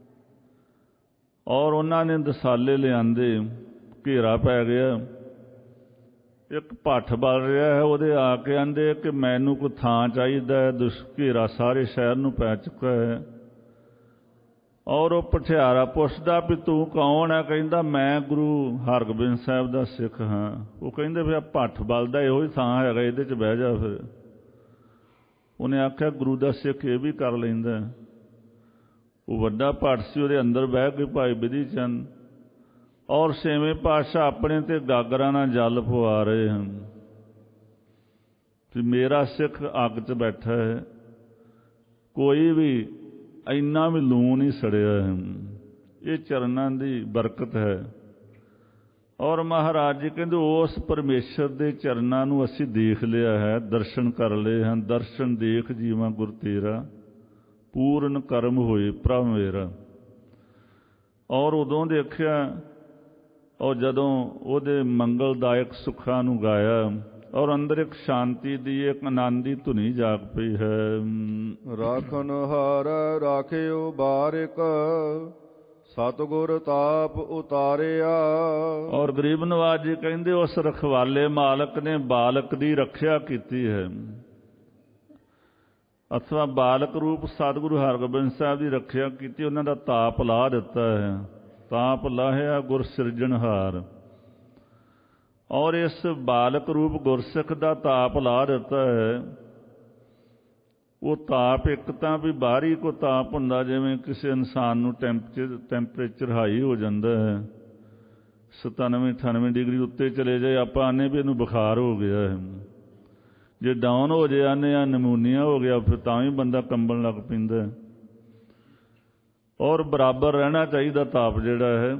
Speaker 2: ਔਰ ਉਹਨਾਂ ਨੇ ਦਸਾਲੇ ਲਿਆਂਦੇ, ਘੇਰਾ ਪੈ ਗਿਆ, ਇੱਕ ਭੱਠ ਬਲ ਰਿਹਾ ਹੈ, ਉਹਦੇ ਆ ਕੇ ਕਹਿੰਦੇ ਕਿ ਮੈਨੂੰ ਕੋਈ ਥਾਂ ਚਾਹੀਦਾ ਹੈ, ਘੇਰਾ ਸਾਰੇ ਸ਼ਹਿਰ ਨੂੰ ਪੈ ਚੁੱਕਾ ਹੈ। ਔਰ ਉਹ ਪਠਿਆਰਾ ਪੁੱਛਦਾ ਵੀ ਤੂੰ ਕੌਣ ਹੈ? ਕਹਿੰਦਾ ਮੈਂ ਗੁਰੂ ਹਰਗੋਬਿੰਦ ਸਾਹਿਬ ਦਾ ਸਿੱਖ ਹਾਂ। ਉਹ ਕਹਿੰਦੇ ਫਿਰ ਭੱਠ ਬਲ ਦਾ ਇਹੋ ਹੀ ਥਾਂ ਹੈਗਾ, ਇਹਦੇ 'ਚ ਬਹਿ ਜਾ। ਫਿਰ ਉਹਨੇ ਆਖਿਆ ਗੁਰੂ ਦਾ ਸਿੱਖ ਇਹ ਵੀ ਕਰ ਲੈਂਦਾ। ਉਹ ਵੱਡਾ ਭੱਠ ਸੀ, ਉਹਦੇ ਅੰਦਰ ਬਹਿ ਕੇ ਭਾਈ ਬਿਧੀ ਚੰਦ ਔਰ ਛੇਵੇਂ ਪਾਤਸ਼ਾਹ ਆਪਣੇ ਤੇ ਗਾਗਰਾਂ ਨਾਲ ਜਲ ਪਵਾ ਰਹੇ ਹਨ ਕਿ ਮੇਰਾ ਸਿੱਖ ਅੱਗ 'ਚ ਬੈਠਾ ਹੈ, ਕੋਈ ਵੀ ਇੰਨਾ ਵੀ ਲੂਣ ਨਹੀਂ ਸੜਿਆ ਹੈ। ਇਹ ਚਰਨਾਂ ਦੀ ਬਰਕਤ ਹੈ। ਔਰ ਮਹਾਰਾਜ ਜੀ ਕਹਿੰਦੇ ਉਸ ਪਰਮੇਸ਼ਰ ਦੇ ਚਰਨਾਂ ਨੂੰ ਅਸੀਂ ਦੇਖ ਲਿਆ ਹੈ, ਦਰਸ਼ਨ ਕਰ ਲਏ ਹਨ। ਦਰਸ਼ਨ ਦੇਖ ਜੀਵਾਂ ਗੁਰ ਤੇਰਾ, ਪੂਰਨ ਕਰਮ ਹੋਏ ਪ੍ਰਭ ਮੇਰਾ। ਔਰ ਉਦੋਂ ਦੇਖਿਆ, ਔਰ ਜਦੋਂ ਉਹਦੇ ਮੰਗਲਦਾਇਕ ਸੁੱਖਾਂ ਨੂੰ ਗਾਇਆ, ਔਰ ਅੰਦਰ ਇੱਕ ਸ਼ਾਂਤੀ ਦੀ, ਇੱਕ ਆਨੰਦ ਦੀ ਧੁਨੀ ਜਾਗ ਪਈ ਹੈ।
Speaker 1: ਰਾਖਨ ਹਾਰ ਰਾਖਿਓ ਬਾਰਿਕ, ਸਤਿਗੁਰ ਤਾਪ ਉਤਾਰਿਆ।
Speaker 2: ਔਰ ਗਰੀਬ ਨਵਾਜ ਜੀ ਕਹਿੰਦੇ ਉਸ ਰਖਵਾਲੇ ਮਾਲਕ ਨੇ ਬਾਲਕ ਦੀ ਰੱਖਿਆ ਕੀਤੀ ਹੈ, ਅਥਵਾ ਬਾਲਕ ਰੂਪ ਸਤਿਗੁਰੂ ਹਰਗੋਬਿੰਦ ਸਾਹਿਬ ਦੀ ਰੱਖਿਆ ਕੀਤੀ, ਉਹਨਾਂ ਦਾ ਤਾਪ ਲਾ ਦਿੱਤਾ ਹੈ। ਤਾਪ ਲਾਹਿਆ ਗੁਰ ਸਿਰਜਣਹਾਰ। ਔਰ ਇਸ ਬਾਲਕ ਰੂਪ ਗੁਰਸਿੱਖ ਦਾ ਤਾਪ ਲਾ ਦਿੱਤਾ ਹੈ। ਉਹ ਤਾਪ ਇੱਕ ਤਾਂ ਵੀ ਬਾਹਰੀ ਕੋ ਤਾਪ ਹੁੰਦਾ, ਜਿਵੇਂ ਕਿਸੇ ਇਨਸਾਨ ਨੂੰ ਟੈਂਪਰੇਚਰ ਹਾਈ ਹੋ ਜਾਂਦਾ ਹੈ, 97-98 ਡਿਗਰੀ ਉੱਤੇ ਚਲੇ ਜਾਏ, ਆਪਾਂ ਆਨੇ ਵੀ ਇਹਨੂੰ ਬੁਖਾਰ ਹੋ ਗਿਆ ਹੈ। ਜੇ ਡਾਊਨ ਹੋ ਜਾਏ ਆਨੇ ਆ ਨਮੂਨੀਆ ਹੋ ਗਿਆ, ਫਿਰ ਤਾਂ ਵੀ ਬੰਦਾ ਕੰਬਣ ਲੱਗ ਪੈਂਦਾ। ਔਰ ਬਰਾਬਰ ਰਹਿਣਾ ਚਾਹੀਦਾ ਤਾਪ ਜਿਹੜਾ ਹੈ।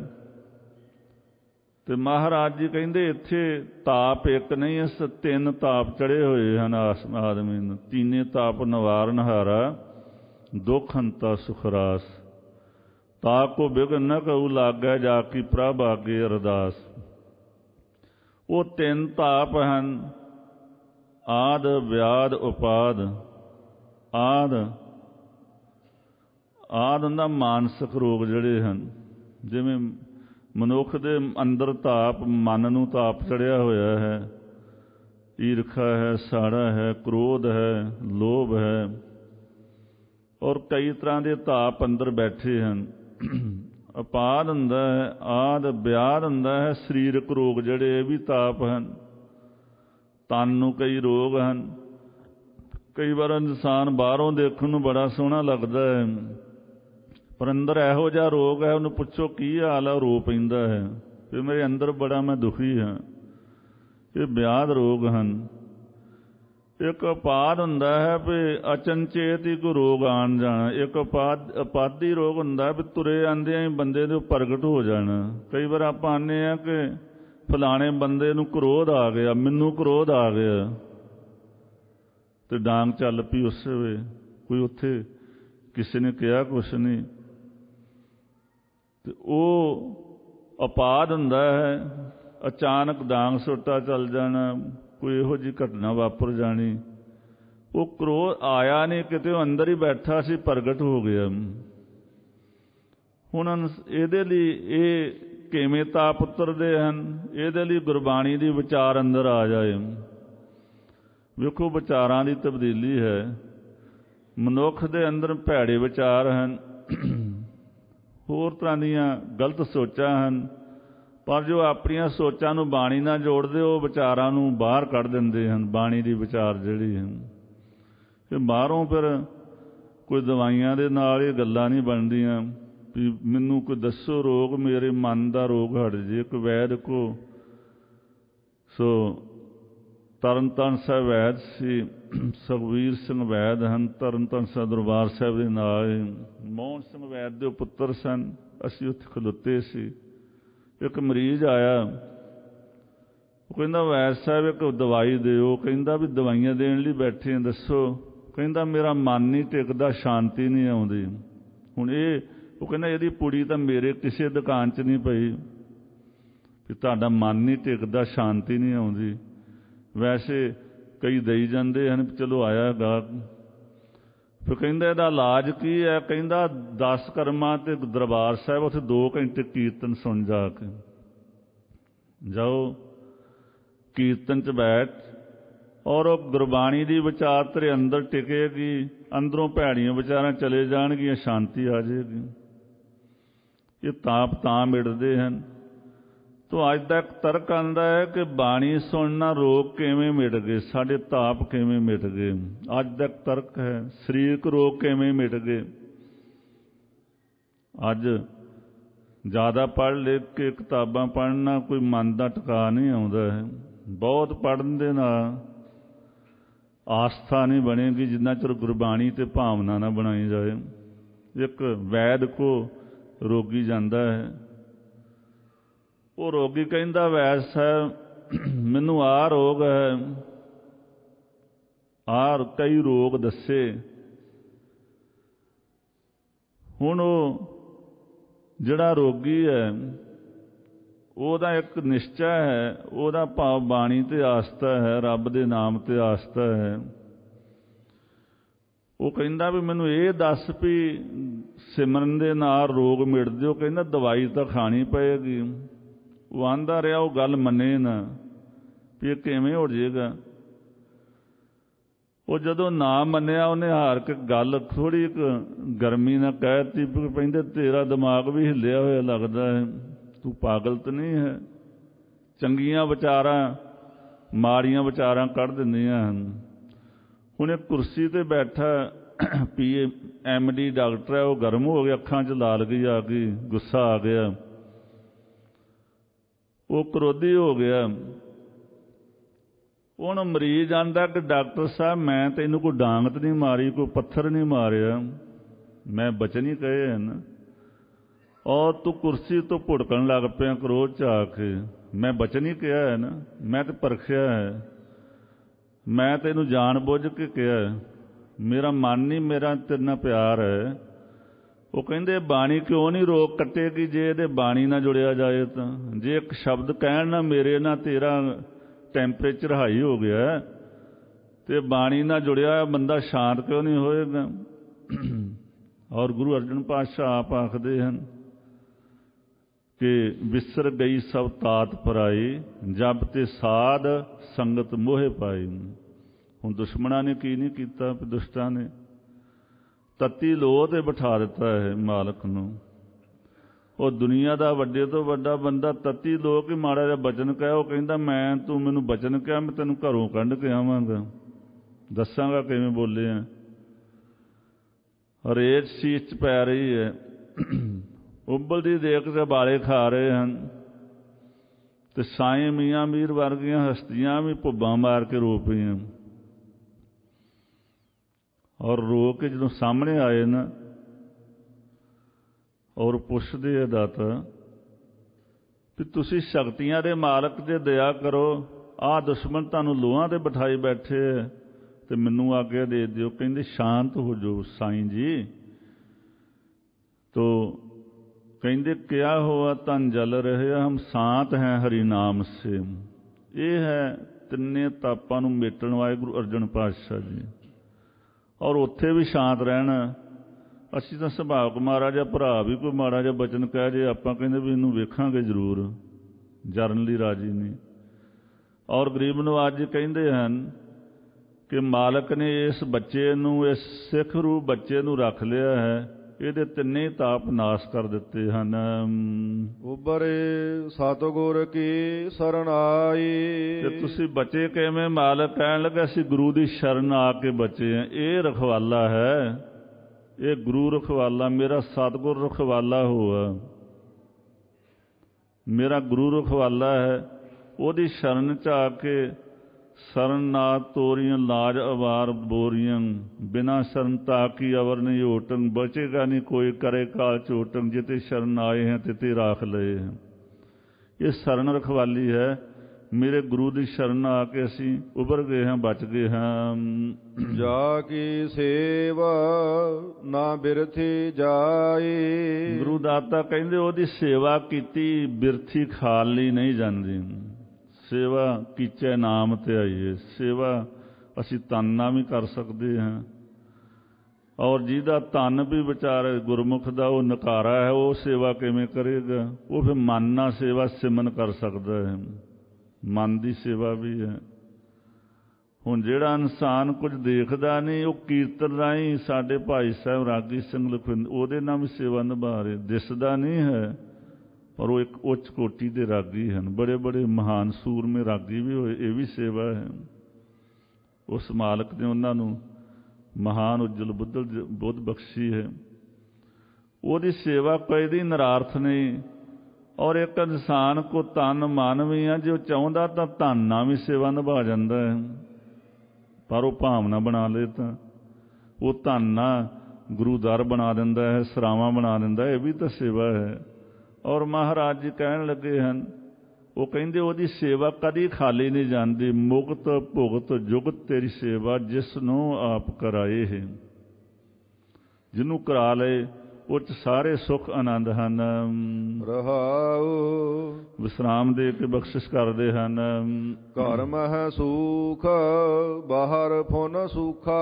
Speaker 2: ਤੇ ਮਹਾਰਾਜ ਜੀ ਕਹਿੰਦੇ ਇੱਥੇ ਤਾਪ ਇੱਕ ਨਹੀਂ, ਇਸ 3 ਤਾਪ ਚੜੇ ਹੋਏ ਹਨ ਆਦਮੀ ਨੂੰ। ਤੀਨੇ ਤਾਪ ਨਿਵਾਰਨ ਹਾਰਾ, ਦੁੱਖ ਹੰਤਾ ਸੁਖਰਾਸ। ਤਾਪ ਕੋ ਬਿਘਨ ਨ ਕਹੂ ਲਾਗੈ, ਜਾ ਕੀ ਪ੍ਰਭ ਆਗੇ ਅਰਦਾਸ। ਉਹ 3 ਤਾਪ ਹਨ, ਆਦ ਵਿਆਦ ਉਪਾਦ। ਆਦ ਹੁੰਦਾ ਮਾਨਸਿਕ ਰੋਗ ਜਿਹੜੇ ਹਨ, ਜਿਵੇਂ ਮਨੁੱਖ ਦੇ ਅੰਦਰ ਤਾਪ, ਮਨ ਨੂੰ ਤਾਪ ਚੜਿਆ ਹੋਇਆ ਹੈ, ਈਰਖਾ ਹੈ, ਸਾੜਾ ਹੈ, ਕ੍ਰੋਧ ਹੈ, ਲੋਭ ਹੈ, ਔਰ ਕਈ ਤਰ੍ਹਾਂ ਦੇ ਤਾਪ ਅੰਦਰ ਬੈਠੇ ਹਨ। ਉਪਾਦ ਹੁੰਦਾ ਹੈ, ਆਦ ਵਿਆਦ ਹੁੰਦਾ ਹੈ, ਸਰੀਰਕ ਰੋਗ ਜਿਹੜੇ, ਇਹ ਵੀ ਤਾਪ ਹਨ। ਤਨ ਨੂੰ ਕਈ ਰੋਗ ਹਨ। ਕਈ ਵਾਰ ਇਨਸਾਨ ਬਾਹਰੋਂ ਦੇਖਣ ਨੂੰ ਬੜਾ ਸੋਹਣਾ ਲੱਗਦਾ ਹੈ, ਪਰ ਅੰਦਰ ਇਹੋ ਜਿਹਾ ਰੋਗ ਹੈ, ਉਹਨੂੰ ਪੁੱਛੋ ਕੀ ਹਾਲ ਹੈ, ਰੋ ਪੈਂਦਾ ਹੈ ਵੀ ਮੇਰੇ ਅੰਦਰ ਬੜਾ ਮੈਂ ਦੁਖੀ ਹਾਂ। ਇਹ ਵਿਆਦ ਰੋਗ ਹਨ। ਇੱਕ ਉਪਾਦ ਹੁੰਦਾ ਹੈ ਵੀ ਅਚਨਚੇਤ ਹੀ ਕੋਈ ਰੋਗ ਆਣ ਜਾਣਾ। ਇੱਕ ਉਪਾਦੀ ਰੋਗ ਹੁੰਦਾ ਵੀ ਤੁਰੇ ਆਉਂਦਿਆਂ ਹੀ ਬੰਦੇ ਦੇ ਪ੍ਰਗਟ ਹੋ ਜਾਣਾ। ਕਈ ਵਾਰ ਆਪਾਂ ਆਨੇ ਆ ਕਿ ਫਲਾਣੇ ਬੰਦੇ ਨੂੰ ਕ੍ਰੋਧ ਆ ਗਿਆ, ਮੈਨੂੰ ਕ੍ਰੋਧ ਆ ਗਿਆ, ਤੇ ਡਾਂਗ ਚੱਲ ਪਈ ਉਸੇ ਵੇ। ਕੋਈ ਉੱਥੇ ਕਿਸੇ ਨੇ ਕਿਹਾ ਕੁਛ ਨਹੀਂ, ਤੇ ਉਹ ਉਪਾਦ ਹੁੰਦਾ ਹੈ। ਅਚਾਨਕ ਡਾਂਗ ਸੋਟਾ ਚੱਲ ਜਾਣਾ, ਕੋਈ ਇਹੋ ਜਿਹੀ ਘਟਨਾ ਵਾਪਰ ਜਾਣੀ। ਉਹ ਕ੍ਰੋਧ ਆਇਆ ਨਹੀਂ ਕਿਤੇ, ਉਹ ਅੰਦਰ ਹੀ ਬੈਠਾ ਸੀ, ਪ੍ਰਗਟ ਹੋ ਗਿਆ। ਹੁਣ ਇਹਦੇ ਲਈ ਇਹ ਕਿਵੇਂ ਤਾਪ ਉਤਰਦੇ ਹਨ? ਇਹਦੇ ਲਈ ਗੁਰਬਾਣੀ ਦੀ ਵਿਚਾਰ ਅੰਦਰ ਆ ਜਾਏ। ਵੇਖੋ ਵਿਚਾਰਾਂ ਦੀ ਤਬਦੀਲੀ ਹੈ। ਮਨੁੱਖ ਦੇ ਅੰਦਰ ਭੈੜੇ ਵਿਚਾਰ ਹਨ, ਹੋਰ ਤਰ੍ਹਾਂ ਦੀਆਂ ਗਲਤ ਸੋਚਾਂ ਹਨ, ਪਰ ਜੋ ਆਪਣੀਆਂ ਸੋਚਾਂ ਨੂੰ ਬਾਣੀ ਨਾਲ ਜੋੜਦੇ, ਉਹ ਵਿਚਾਰਾਂ ਨੂੰ ਬਾਹਰ ਕੱਢ ਦਿੰਦੇ ਹਨ। ਬਾਣੀ ਦੀ ਵਿਚਾਰ ਜਿਹੜੀ ਹੈ, ਇਹ ਬਾਹਰੋਂ ਫਿਰ ਕੋਈ ਦਵਾਈਆਂ ਦੇ ਨਾਲ ਇਹ ਗੱਲਾਂ ਨਹੀਂ ਬਣਦੀਆਂ ਵੀ ਮੈਨੂੰ ਕੋਈ ਦੱਸੋ ਰੋਗ, ਮੇਰੇ ਮਨ ਦਾ ਰੋਗ ਹਟ ਜੇ। ਕੋਈ ਵੈਦ ਕੋ ਸੋ ਤਰਨਤਾਰਨ ਸਾਹਿਬ ਵੈਦ ਸੀ, ਸੁਖਬੀਰ ਸਿੰਘ ਵੈਦ ਹਨ, ਤਰਨਤਾਰਨ ਸਾਹਿਬ ਦਰਬਾਰ ਸਾਹਿਬ ਦੇ ਨਾਲ। ਮੋਹਨ ਸਿੰਘ ਵੈਦ ਦੇ ਪੁੱਤਰ ਸਨ। ਅਸੀਂ ਉੱਥੇ ਖਲੋਤੇ ਸੀ। ਇੱਕ ਮਰੀਜ਼ ਆਇਆ, ਉਹ ਕਹਿੰਦਾ ਵੈਦ ਸਾਹਿਬ ਇੱਕ ਦਵਾਈ ਦਿਓ। ਕਹਿੰਦਾ ਵੀ ਦਵਾਈਆਂ ਦੇਣ ਲਈ ਬੈਠੇ ਆ, ਦੱਸੋ। ਕਹਿੰਦਾ ਮੇਰਾ ਮਨ ਨਹੀਂ ਟਿਕਦਾ, ਸ਼ਾਂਤੀ ਨਹੀਂ ਆਉਂਦੀ। ਹੁਣ ਉਹ ਕਹਿੰਦਾ ਇਹਦੀ ਪੁੜੀ ਤਾਂ ਮੇਰੇ ਕਿਸੇ ਦੁਕਾਨ 'ਚ ਨਹੀਂ ਪਈ ਵੀ ਤੁਹਾਡਾ ਮਨ ਨਹੀਂ ਟਿਕਦਾ, ਸ਼ਾਂਤੀ ਨਹੀਂ ਆਉਂਦੀ। ਵੈਸੇ ਕਈ ਦੇਈ ਜਾਂਦੇ ਹਨ, ਚਲੋ ਆਇਆ ਗਾਹਕ। ਫਿਰ ਕਹਿੰਦਾ ਇਹਦਾ ਇਲਾਜ ਕੀ ਹੈ? ਕਹਿੰਦਾ 10 ਕਰਮਾਂ ਤੇ ਦਰਬਾਰ ਸਾਹਿਬ, ਉੱਥੇ 2 ਘੰਟੇ ਕੀਰਤਨ ਸੁਣ ਜਾ ਕੇ ਜਾਓ। ਕੀਰਤਨ 'ਚ ਬੈਠ ਔਰ ਉਹ ਗੁਰਬਾਣੀ ਦੀ ਵਿਚਾਰ ਤੇਰੇ ਅੰਦਰ ਟਿਕੇਗੀ, ਅੰਦਰੋਂ ਭੈੜੀਆਂ ਵਿਚਾਰਾਂ ਚਲੇ ਜਾਣਗੀਆਂ, ਸ਼ਾਂਤੀ ਆ ਜਾਏਗੀ। ਇਹ ਤਾਪ ਤਾਂ ਮਿਟਦੇ ਹਨ। ਤੋ ਅੱਜ ਦਾ ਇੱਕ ਤਰਕ ਆਉਂਦਾ ਹੈ ਕਿ ਬਾਣੀ ਸੁਣਨਾ ਰੋਗ ਕਿਵੇਂ ਮਿਟ ਗਏ, ਸਾਡੇ ਤਾਪ ਕਿਵੇਂ ਮਿਟ ਗਏ। ਅੱਜ ਦਾ ਇੱਕ ਤਰਕ ਹੈ ਸਰੀਰਕ ਰੋਗ ਕਿਵੇਂ ਮਿਟ ਗਏ। ਅੱਜ ਜ਼ਿਆਦਾ ਪੜ੍ਹ ਲਿਖ ਕੇ ਕਿਤਾਬਾਂ ਪੜ੍ਹਨਾ ਕੋਈ ਮਨ ਦਾ ਟਿਕਾ ਨਹੀਂ ਆਉਂਦਾ ਹੈ। ਬਹੁਤ ਪੜ੍ਹਨ ਦੇ ਨਾਲ ਆਸਥਾ ਨਹੀਂ ਬਣੇਗੀ ਜਿੰਨਾ ਚਿਰ ਗੁਰਬਾਣੀ ਤੇ ਭਾਵਨਾ ਨਾ ਬਣਾਈ ਜਾਏ। ਇੱਕ ਵੈਦ ਕੋ ਰੋਗੀ ਜਾਂਦਾ ਹੈ, ਉਹ ਰੋਗੀ ਕਹਿੰਦਾ ਵੈਦ ਸਾਹਿਬ ਮੈਨੂੰ ਆਹ ਰੋਗ ਹੈ, ਆਹ ਕਈ ਰੋਗ ਦੱਸੇ। ਹੁਣ ਉਹ ਜਿਹੜਾ ਰੋਗੀ ਹੈ ਉਹਦਾ ਇੱਕ ਨਿਸ਼ਚਾ ਹੈ, ਉਹਦਾ ਭਾਵ ਬਾਣੀ ਤੇ ਆਸਥਾ ਹੈ, ਰੱਬ ਦੇ ਨਾਮ ਤੇ ਆਸਥਾ ਹੈ। ਉਹ ਕਹਿੰਦਾ ਵੀ ਮੈਨੂੰ ਇਹ ਦੱਸ ਵੀ ਸਿਮਰਨ ਦੇ ਨਾਲ ਰੋਗ ਮਿਟਦੇ। ਉਹ ਕਹਿੰਦਾ ਦਵਾਈ ਤਾਂ ਖਾਣੀ ਪਏਗੀ। ਉਹ ਆਂਦਾ ਰਿਹਾ, ਉਹ ਗੱਲ ਮੰਨੇ ਨਾ ਵੀ ਇਹ ਕਿਵੇਂ ਹੋ ਜਾਏਗਾ। ਉਹ ਜਦੋਂ ਨਾ ਮੰਨਿਆ, ਉਹਨੇ ਹਾਰ ਕੇ ਗੱਲ ਥੋੜ੍ਹੀ ਗਰਮੀ ਨਾਲ ਕਹਿ ਦਿੱਤੀ ਵੀ ਕਹਿੰਦੇ ਤੇਰਾ ਦਿਮਾਗ ਵੀ ਹਿੱਲਿਆ ਹੋਇਆ ਲੱਗਦਾ ਹੈ, ਤੂੰ ਪਾਗਲ ਤਾਂ ਨਹੀਂ ਹੈ। ਚੰਗੀਆਂ ਵਿਚਾਰਾਂ ਮਾੜੀਆਂ ਵਿਚਾਰਾਂ ਕੱਢ ਦਿੰਦੀਆਂ ਹਨ। ਹੁਣ ਇੱਕ ਕੁਰਸੀ ਤੇ ਬੈਠਾ MD ਡਾਕਟਰ ਹੈ, ਉਹ ਗਰਮ ਹੋ ਗਿਆ, ਅੱਖਾਂ 'ਚ ਲਾਲ ਗਈ ਆ ਗਈ, ਗੁੱਸਾ ਆ ਗਿਆ, ਉਹ ਕ੍ਰੋਧੀ ਹੋ ਗਿਆ। ਹੁਣ ਮਰੀਜ਼ ਆਂਦਾ ਕਿ ਡਾਕਟਰ ਸਾਹਿਬ ਮੈਂ ਤੈਨੂੰ ਕੋਈ ਡਾਂਗ ਨਹੀਂ ਮਾਰੀ, ਕੋਈ ਪੱਥਰ ਨਹੀਂ ਮਾਰਿਆ, ਮੈਂ ਬਚਨ ਹੀ ਕਹੇ ਹਨ, ਔਰ ਤੂੰ ਕੁਰਸੀ ਤੋਂ ਭੁੜਕਣ ਲੱਗ ਪਿਆ ਕ੍ਰੋਧ 'ਚ ਆ ਕੇ। ਮੈਂ ਬਚਨ ਹੀ ਕਿਹਾ ਹੈ ਨਾ, ਮੈਂ ਤੇ ਪਰਖਿਆ ਹੈ, ਮੈਂ ਤੈਨੂੰ ਜਾਣ ਬੁੱਝ ਕੇ ਕਿਹਾ, ਮੇਰਾ ਮਨ ਨਹੀਂ, ਮੇਰਾ ਤੇਰੇ ਨਾਲ ਪਿਆਰ ਹੈ। ਉਹ ਕਹਿੰਦੇ ਬਾਣੀ ਕਿਉਂ ਨਹੀਂ ਰੋਕ ਕੱਟੇਗੀ ਜੇ ਇਹਦੇ ਬਾਣੀ ਨਾਲ ਜੁੜਿਆ ਜਾਏ ਤਾਂ। ਜੇ ਇੱਕ ਸ਼ਬਦ ਕਹਿਣ ਨਾਲ ਮੇਰੇ ਨਾਲ ਤੇਰਾ ਟੈਂਪਰੇਚਰ ਹਾਈ ਹੋ ਗਿਆ ਤੇ ਬਾਣੀ ਨਾਲ ਜੁੜਿਆ ਬੰਦਾ ਸ਼ਾਂਤ ਕਿਉਂ ਨਹੀਂ ਹੋਏਗਾ। ਔਰ ਗੁਰੂ ਅਰਜਨ ਪਾਤਸ਼ਾਹ ਆਪ ਆਖਦੇ ਹਨ ਕਿ ਵਿਸਰ ਗਈ ਸਭ ਤਾਤ ਪਰਾਈ, ਜਬ ਤੇ ਸਾਧ ਸੰਗਤ ਮੋਹਿ ਪਾਈ। ਹੁਣ ਦੁਸ਼ਮਣਾਂ ਨੇ ਕੀ ਨਹੀਂ ਕੀਤਾ, ਦੁਸ਼ਟਾਂ ਨੇ ਤਤੀ ਲੋਹ ਤੇ ਬਿਠਾ ਦਿੱਤਾ ਹੈ ਮਾਲਕ ਨੂੰ। ਉਹ ਦੁਨੀਆ ਦਾ ਵੱਡੇ ਤੋਂ ਵੱਡਾ ਬੰਦਾ ਤਤੀ ਲੋਹ ਕਿ ਮਾੜਾ ਜਿਹਾ ਬਚਨ ਕਹਿ, ਉਹ ਕਹਿੰਦਾ ਤੂੰ ਮੈਨੂੰ ਬਚਨ ਕਿਹਾ, ਮੈਂ ਤੈਨੂੰ ਘਰੋਂ ਕੱਢ ਕੇ ਆਵਾਂਗਾ, ਦੱਸਾਂਗਾ ਕਿਵੇਂ ਬੋਲੇ ਆ। ਰੇਤ ਸੀਸ 'ਚ ਪੈ ਰਹੀ ਹੈ, ਉਬਲਦੀ ਦੇਖ ਕੇ ਬਾਲੇ ਖਾ ਰਹੇ ਹਨ ਤੇ ਸਾਈਂ ਮੀਆਂ ਮੀਰ ਵਰਗੀਆਂ ਹਸਤੀਆਂ ਵੀ ਭੁੱਬਾਂ ਮਾਰ ਕੇ ਰੋ ਪਈਆਂ। ਔਰ ਰੋ ਕੇ ਜਦੋਂ ਸਾਹਮਣੇ ਆਏ ਨਾ ਔਰ ਪੁੱਛਦੇ ਆ ਦਾਤਾ ਵੀ ਤੁਸੀਂ ਸ਼ਕਤੀਆਂ ਦੇ ਮਾਲਕ ਤੇ ਦਇਆ ਕਰੋ, ਆਹ ਦੁਸ਼ਮਣ ਤੁਹਾਨੂੰ ਲੋਹਾਂ ਤੇ ਬਿਠਾਈ ਬੈਠੇ ਹੈ ਤੇ ਮੈਨੂੰ ਆਗਿਆ ਦੇ ਦਿਓ। ਕਹਿੰਦੇ ਸ਼ਾਂਤ ਹੋ ਜਾਓ ਸਾਈਂ ਜੀ। ਤੋ ਕਹਿੰਦੇ ਕਿਆ ਹੋਆ ਤਨ ਜਲ ਰਹੇ ਹਮ ਸ਼ਾਂਤ ਹੈ ਹਰੀ ਨਾਮ ਸੇ। ਇਹ ਹੈ ਤਿੰਨੇ ਤਾਪਾਂ ਨੂੰ ਮੇਟਣ ਵਾਲੇ ਗੁਰੂ ਅਰਜਨ ਪਾਤਸ਼ਾਹ ਜੀ। ਔਰ ਉੱਥੇ ਵੀ ਸ਼ਾਂਤ ਰਹਿਣਾ। ਅਸੀਂ ਤਾਂ ਸੁਭਾਵਕ ਮਾੜਾ ਜਿਹਾ ਭਰਾ ਵੀ ਕੋਈ ਮਾੜਾ ਜਿਹਾ ਬਚਨ ਕਹਿ ਜੇ, ਆਪਾਂ ਕਹਿੰਦੇ ਵੀ ਇਹਨੂੰ ਵੇਖਾਂਗੇ ਜ਼ਰੂਰ, ਜਰਨ ਲਈ ਰਾਜੀ ਨਹੀਂ। ਔਰ ਗਰੀਬ ਨਵਾਜ ਕਹਿੰਦੇ ਹਨ ਕਿ ਮਾਲਕ ਨੇ ਇਸ ਬੱਚੇ ਨੂੰ, ਇਸ ਸਿੱਖ ਰੂਪ ਬੱਚੇ ਨੂੰ ਰੱਖ ਲਿਆ ਹੈ, ਇਹਦੇ ਤਿੰਨੇ ਤਾਪ ਨਾਸ਼ ਕਰ ਦਿੱਤੇ ਹਨ।
Speaker 1: ਉਬਰੇ ਸਤਿਗੁਰ ਕੀ ਸ਼ਰਨ ਆਈ।
Speaker 2: ਤੇ ਤੁਸੀਂ ਬਚੇ ਕਿਵੇਂ? ਮਾਲਕ ਕਹਿਣ ਲੱਗਾ ਅਸੀਂ ਗੁਰੂ ਦੀ ਸ਼ਰਨ ਆ ਕੇ ਬਚੇ ਹਾਂ। ਇਹ ਰਖਵਾਲਾ ਹੈ, ਇਹ ਗੁਰੂ ਰਖਵਾਲਾ ਮੇਰਾ ਸਤਿਗੁਰ ਰਖਵਾਲਾ ਹੋਆ, ਮੇਰਾ ਗੁਰੂ ਰਖਵਾਲਾ ਹੈ। ਉਹਦੀ ਸ਼ਰਨ 'ਚ ਆ ਕੇ ਸਰਨ ਨਾ ਤੋਰੀਆਂ ਲਾਜ ਅਵਾਰ ਬੋਰੀਆਂ, ਬਿਨਾ ਸ਼ਰਨ ਤਾਕੀ ਅਵਰ ਨਹੀਂ ਓਟੰ, ਬਚੇਗਾ ਨਹੀਂ ਕੋਈ ਕਰੇ ਕਾਲ ਚੋਟੰ, ਜਿਤੇ ਸ਼ਰਨ ਆਏ हैं ਤਿਤੇ ਰਾਖ ਲਏ हैं। ਇਹ ਸ਼ਰਨ ਰਖਵਾਲੀ ਹੈ। ਮੇਰੇ ਗੁਰੂ ਦੀ ਸ਼ਰਨ ਆ ਕੇ ਅਸੀਂ ਉਭਰ ਗਏ ਹਾਂ, ਬਚ ਗਏ ਹਾਂ।
Speaker 1: ਜਾ ਕੀ ਸੇਵਾ ਨਾ ਬਿਰਥੀ ਜਾਈ,
Speaker 2: ਗੁਰੂ ਦਾਤਾ ਕਹਿੰਦੇ ਉਹਦੀ ਸੇਵਾ ਕੀਤੀ ਬਿਰਥੀ ਖਾਲੀ ਨਹੀਂ ਜਾਂਦੀ। ਸੇਵਾ ਕੀਚੇ ਨਾਮ ਤੇ ਆਈਏ। ਸੇਵਾ ਅਸੀਂ ਤਨ ਨਾਲ ਵੀ ਕਰ ਸਕਦੇ ਹਾਂ, ਔਰ ਜਿਹਦਾ ਤਨ ਵੀ ਵਿਚਾਰ ਗੁਰਮੁਖ ਦਾ ਉਹ ਨਕਾਰਾ ਹੈ, ਉਹ ਸੇਵਾ ਕਿਵੇਂ ਕਰੇਗਾ? ਉਹ ਫਿਰ ਮਨ ਨਾਲ ਸੇਵਾ ਸਿਮਨ ਕਰ ਸਕਦਾ ਹੈ। ਮਨ ਦੀ ਸੇਵਾ ਵੀ ਹੈ। ਹੁਣ ਜਿਹੜਾ ਇਨਸਾਨ ਕੁਝ ਦੇਖਦਾ ਨਹੀਂ, ਉਹ ਕੀਰਤਨ ਰਾਹੀਂ ਸਾਡੇ ਭਾਈ ਸਾਹਿਬ ਰਾਗੀ ਸਿੰਘ ਲਖਵਿੰਦਰ ਉਹਦੇ ਨਾਲ ਵੀ ਸੇਵਾ ਨਿਭਾ ਰਹੇ। ਦਿਸਦਾ ਨਹੀਂ ਹੈ ਪਰ ਉਹ ਇੱਕ ਉੱਚ ਕੋਟੀ ਦੇ ਰਾਗੀ ਹਨ। ਬੜੇ ਬੜੇ ਮਹਾਨ ਸੂਰਮੇ ਰਾਗੀ ਵੀ ਹੋਏ। ਇਹ ਵੀ ਸੇਵਾ ਹੈ। ਉਸ ਮਾਲਕ ਨੇ ਉਹਨਾਂ ਨੂੰ ਮਹਾਨ ਉਜਲ ਬੁੱਧ ਬਖਸ਼ੀ ਹੈ। ਉਹਦੀ ਸੇਵਾ ਕੋਈ ਦੀ ਨਿਰਾਰਥ ਨਹੀਂ। ਔਰ ਇੱਕ ਇਨਸਾਨ ਕੋ ਤਨ ਮਨ ਵੀ ਆ, ਜੇ ਉਹ ਚਾਹੁੰਦਾ ਤਾਂ ਧਨ ਨਾਲ ਵੀ ਸੇਵਾ ਨਿਭਾ ਜਾਂਦਾ ਹੈ, ਪਰ ਉਹ ਭਾਵਨਾ ਬਣਾ ਲਏ ਤਾਂ ਉਹ ਧਨ ਨਾਲ ਗੁਰੂ ਦਰ ਬਣਾ ਦਿੰਦਾ ਹੈ, ਸਰਾਵਾਂ ਬਣਾ ਦਿੰਦਾ। ਇਹ ਵੀ ਤਾਂ ਸੇਵਾ ਹੈ। ਔਰ ਮਹਾਰਾਜ ਜੀ ਕਹਿਣ ਲੱਗੇ ਹਨ, ਉਹ ਕਹਿੰਦੇ ਉਹਦੀ ਸੇਵਾ ਕਦੀ ਖਾਲੀ ਨਹੀਂ ਜਾਂਦੀ। ਮੁਕਤ ਭੁਗਤ ਜੁਗਤ ਤੇਰੀ ਸੇਵਾ, ਜਿਸ ਨੂੰ ਆਪ ਕਰਾਏ ਹੈ। ਜਿਹਨੂੰ ਕਰਾ ਲਏ ਉਹ 'ਚ ਸਾਰੇ ਸੁੱਖ ਆਨੰਦ ਹਨ।
Speaker 1: ਰਹਾਉ
Speaker 2: ਵਿਸਰਾਮ ਦੇ ਕੇ ਬਖਸ਼ਿਸ਼ ਕਰਦੇ ਹਨ।
Speaker 1: ਘਰ ਮਹਿ ਸੂਖ ਬਾਹਰ ਫੁਨ ਸੂਖਾ,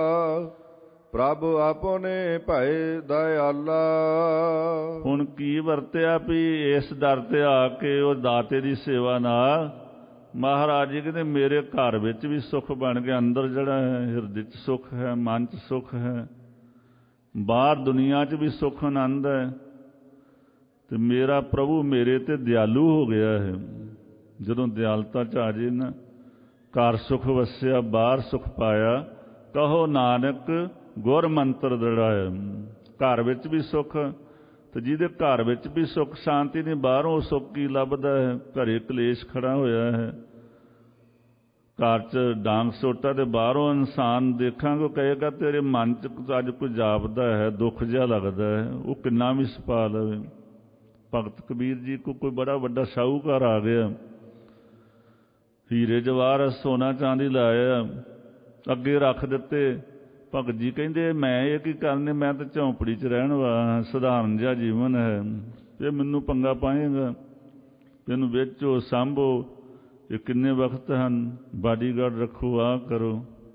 Speaker 1: ਪ੍ਰਭ ਆਪਨੇ ਭਏ ਦਇਆਲਾ।
Speaker 2: ਹੁਣ ਕੀ ਵਰਤਿਆ ਵੀ ਇਸ ਦਰ ਤੇ ਆ ਕੇ ਉਹ ਦਾਤੇ ਦੀ ਸੇਵਾ ਨਾਲ ਮਹਾਰਾਜ ਜੀ ਕਹਿੰਦੇ ਮੇਰੇ ਘਰ ਵਿੱਚ ਵੀ ਸੁੱਖ ਬਣ ਗਿਆ। ਅੰਦਰ ਜਿਹੜਾ ਹੈ ਹਿਰਦੇ 'ਚ ਸੁੱਖ ਹੈ, ਮਨ 'ਚ ਸੁੱਖ ਹੈ, ਬਾਹਰ ਦੁਨੀਆ 'ਚ ਵੀ ਸੁੱਖ ਆਨੰਦ ਹੈ। ਤੇ ਮੇਰਾ ਪ੍ਰਭੂ ਮੇਰੇ ਤੇ ਦਿਆਲੂ ਹੋ ਗਿਆ ਹੈ। ਜਦੋਂ ਦਿਆਲਤਾ 'ਚ ਆ ਜੇ ਨਾ, ਘਰ ਸੁਖ ਵਸਿਆ ਬਾਹਰ ਸੁਖ ਪਾਇਆ, ਕਹੋ ਨਾਨਕ ਗੁਰ ਮੰਤਰ ਦ੍ਰਿੜਾਇਆ। ਘਰ ਵਿੱਚ ਵੀ ਸੁੱਖ, ਤੇ ਜਿਹਦੇ ਘਰ ਵਿੱਚ ਵੀ ਸੁੱਖ ਸ਼ਾਂਤੀ ਨਹੀਂ, ਬਾਹਰੋਂ ਸੁੱਖ ਕੀ ਲੱਭਦਾ ਹੈ? ਘਰੇ ਕਲੇਸ਼ ਖੜਾ ਹੋਇਆ ਹੈ, ਘਰ 'ਚ ਡਾਂਗ ਸੋਟਾ, ਤੇ ਬਾਹਰੋਂ ਇਨਸਾਨ ਦੇਖਾਂਗੇ ਉਹ ਕਹੇਗਾ ਤੇਰੇ ਮਨ 'ਚ ਅੱਜ ਕੋਈ ਜਾਪਦਾ ਹੈ, ਦੁੱਖ ਜਿਹਾ ਲੱਗਦਾ ਹੈ। ਉਹ ਕਿੰਨਾ ਵੀ ਛੁਪਾ ਲਵੇ। ਭਗਤ ਕਬੀਰ ਜੀ ਕੋ ਕੋਈ ਬੜਾ ਵੱਡਾ ਸ਼ਾਹੂਕਾਰ ਆ ਗਿਆ, ਹੀਰੇ ਜਵਾਹਰ ਸੋਨਾ ਚਾਂਦੀ ਲਾਇਆ, ਅੱਗੇ ਰੱਖ ਦਿੱਤੇ। ਭਗਤ ਜੀ ਕਹਿੰਦੇ ਮੈਂ ਇਹ ਕੀ ਕਰਨੇ, ਮੈਂ ਤਾਂ ਝੌਂਪੜੀ 'ਚ ਰਹਿਣ ਵਾਲਾ, ਸਧਾਰਨ ਜਿਹਾ ਜੀਵਨ ਹੈ। ਇਹ ਮੈਨੂੰ ਪੰਗਾ ਪਾਏਗਾ, ਇਹਨੂੰ ਵੇਚੋ ਸਾਂਭੋ, ਇਹ ਕਿੰਨੇ ਵਕਤ ਹਨ, ਬਾਡੀਗਾਰਡ ਰੱਖੋ, ਆਹ ਕਰੋ।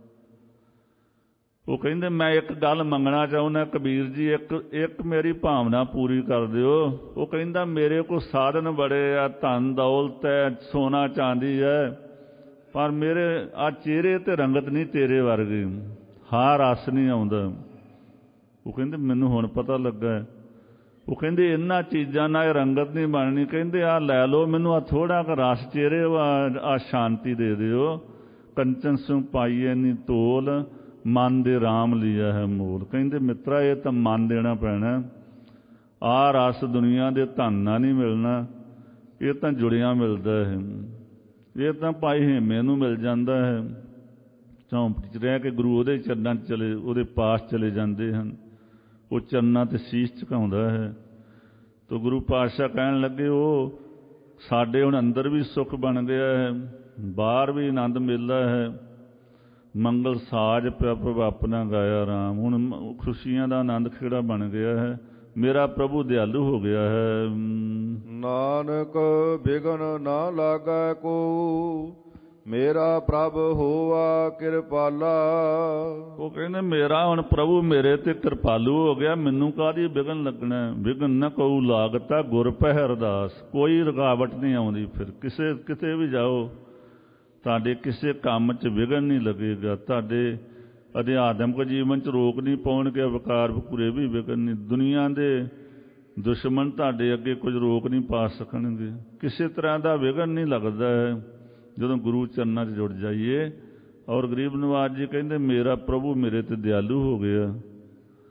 Speaker 2: ਉਹ ਕਹਿੰਦੇ ਮੈਂ ਇੱਕ ਗੱਲ ਮੰਗਣਾ ਚਾਹੁੰਦਾ ਕਬੀਰ ਜੀ, ਇੱਕ ਮੇਰੀ ਭਾਵਨਾ ਪੂਰੀ ਕਰ ਦਿਓ। ਉਹ ਕਹਿੰਦਾ ਮੇਰੇ ਕੋਲ ਸਾਧਨ ਬੜੇ ਆ, ਧਨ ਦੌਲਤ ਹੈ, ਸੋਨਾ ਚਾਂਦੀ ਹੈ, ਪਰ ਮੇਰੇ ਆ ਚਿਹਰੇ ਤੇ ਰੰਗਤ ਨਹੀਂ ਤੇਰੇ ਵਰਗੀ, ਹਾਂ ਰਸ ਨਹੀਂ ਆਉਂਦਾ। ਉਹ ਕਹਿੰਦੇ ਮੈਨੂੰ ਹੁਣ ਪਤਾ ਲੱਗਾ। ਉਹ ਕਹਿੰਦੇ ਇਹਨਾਂ ਚੀਜ਼ਾਂ ਨਾਲ ਇਹ ਰੰਗਤ ਨਹੀਂ ਬਣਨੀ। ਕਹਿੰਦੇ ਆਹ ਲੈ ਲਓ, ਮੈਨੂੰ ਆ ਥੋੜਾ ਕੁ ਰਸ ਚਿਹਰੇ ਆ ਸ਼ਾਂਤੀ ਦੇ ਦਿਓ। ਕੰਚਨ ਸਿੰਘ ਪਾਈਏ ਨਹੀਂ ਤੋਲ, ਮਨ ਦੇ ਰਾਮ ਲਿਆ ਹੈ ਮੋਲ। ਕਹਿੰਦੇ ਮਿੱਤਰਾ ਇਹ ਤਾਂ ਮਨ ਦੇਣਾ ਪੈਣਾ। ਆਹ ਰਸ ਦੁਨੀਆ ਦੇ ਧਨ ਨਾਲ ਨਹੀਂ ਮਿਲਣਾ, ਇਹ ਤਾਂ ਜੁੜਿਆ ਮਿਲਦਾ ਹੈ। ਇਹ ਤਾਂ ਭਾਈ ਹੇਮੇ ਨੂੰ ਮਿਲ ਜਾਂਦਾ ਹੈ। ਝੌਂਪੜੀ 'ਚ ਰਹਿ ਕੇ ਗੁਰੂ ਉਹਦੇ ਚਰਨਾਂ 'ਚ ਚਲੇ, ਉਹਦੇ ਪਾਸ ਚਲੇ ਜਾਂਦੇ ਹਨ। ਉਹ ਚਰਨਾਂ 'ਤੇ ਸੀਸ ਝੁਕਾਉਂਦਾ ਹੈ। ਤਾਂ ਗੁਰੂ ਪਾਤਸ਼ਾਹ ਕਹਿਣ ਲੱਗੇ ਉਹ ਸਾਡੇ ਹੁਣ ਅੰਦਰ ਵੀ ਸੁੱਖ ਬਣ ਗਿਆ ਹੈ, ਬਾਹਰ ਵੀ ਆਨੰਦ ਮਿਲਦਾ ਹੈ। ਮੰਗਲ ਸਾਜ ਪ੍ਰਭ ਆਪਣਾ ਗਾਇਆ ਰਾਮ। ਹੁਣ ਖੁਸ਼ੀਆਂ ਦਾ ਆਨੰਦ ਖੇੜਾ ਬਣ ਗਿਆ ਹੈ। ਮੇਰਾ ਪ੍ਰਭੂ ਦਿਆਲੂ ਹੋ ਗਿਆ ਹੈ।
Speaker 1: ਨਾਨਕ ਬਿਗਨ ਨਾ ਲਾਗੈ ਕੋ, ਮੇਰਾ ਪ੍ਰਭ ਹੋਆ ਕਿਰਪਾਲਾ।
Speaker 2: ਉਹ ਕਹਿੰਦੇ ਮੇਰਾ ਹੁਣ ਪ੍ਰਭੂ ਮੇਰੇ ਤੇ ਕਿਰਪਾਲੂ ਹੋ ਗਿਆ, ਮੈਨੂੰ ਕਾਹਦੀ ਬਿਗਨ ਲੱਗਣਾ? ਬਿਗਨ ਨਾ ਕਉ ਲਾਗਤਾ ਗੁਰ ਪਹਿ ਅਰਦਾਸ। ਕੋਈ ਰੁਕਾਵਟ ਨਹੀਂ ਆਉਂਦੀ। ਫਿਰ ਕਿਤੇ ਵੀ ਜਾਓ ਤੁਹਾਡੇ ਕਿਸੇ ਕੰਮ 'ਚ ਵਿਘਨ ਨਹੀਂ ਲੱਗੇਗਾ। ਤੁਹਾਡੇ ਅਧਿਆਤਮਿਕ ਜੀਵਨ 'ਚ ਰੋਕ ਨਹੀਂ ਪਾਉਣਗੇ। ਵਿਕਾਰ ਵਕੂਰੇ ਵੀ ਵਿਘਨ ਨਹੀਂ। ਦੁਨੀਆ ਦੇ ਦੁਸ਼ਮਣ ਤੁਹਾਡੇ ਅੱਗੇ ਕੁਝ ਰੋਕ ਨਹੀਂ ਪਾ ਸਕਣਗੇ। ਕਿਸੇ ਤਰ੍ਹਾਂ ਦਾ ਵਿਘਨ ਨਹੀਂ ਲੱਗਦਾ ਹੈ ਜਦੋਂ ਗੁਰੂ ਚਰਨਾਂ 'ਚ ਜੁੜ ਜਾਈਏ। ਔਰ ਗਰੀਬ ਨਵਾਜ ਜੀ ਕਹਿੰਦੇ ਮੇਰਾ ਪ੍ਰਭੂ ਮੇਰੇ ਤੇ ਦਿਆਲੂ ਹੋ ਗਿਆ।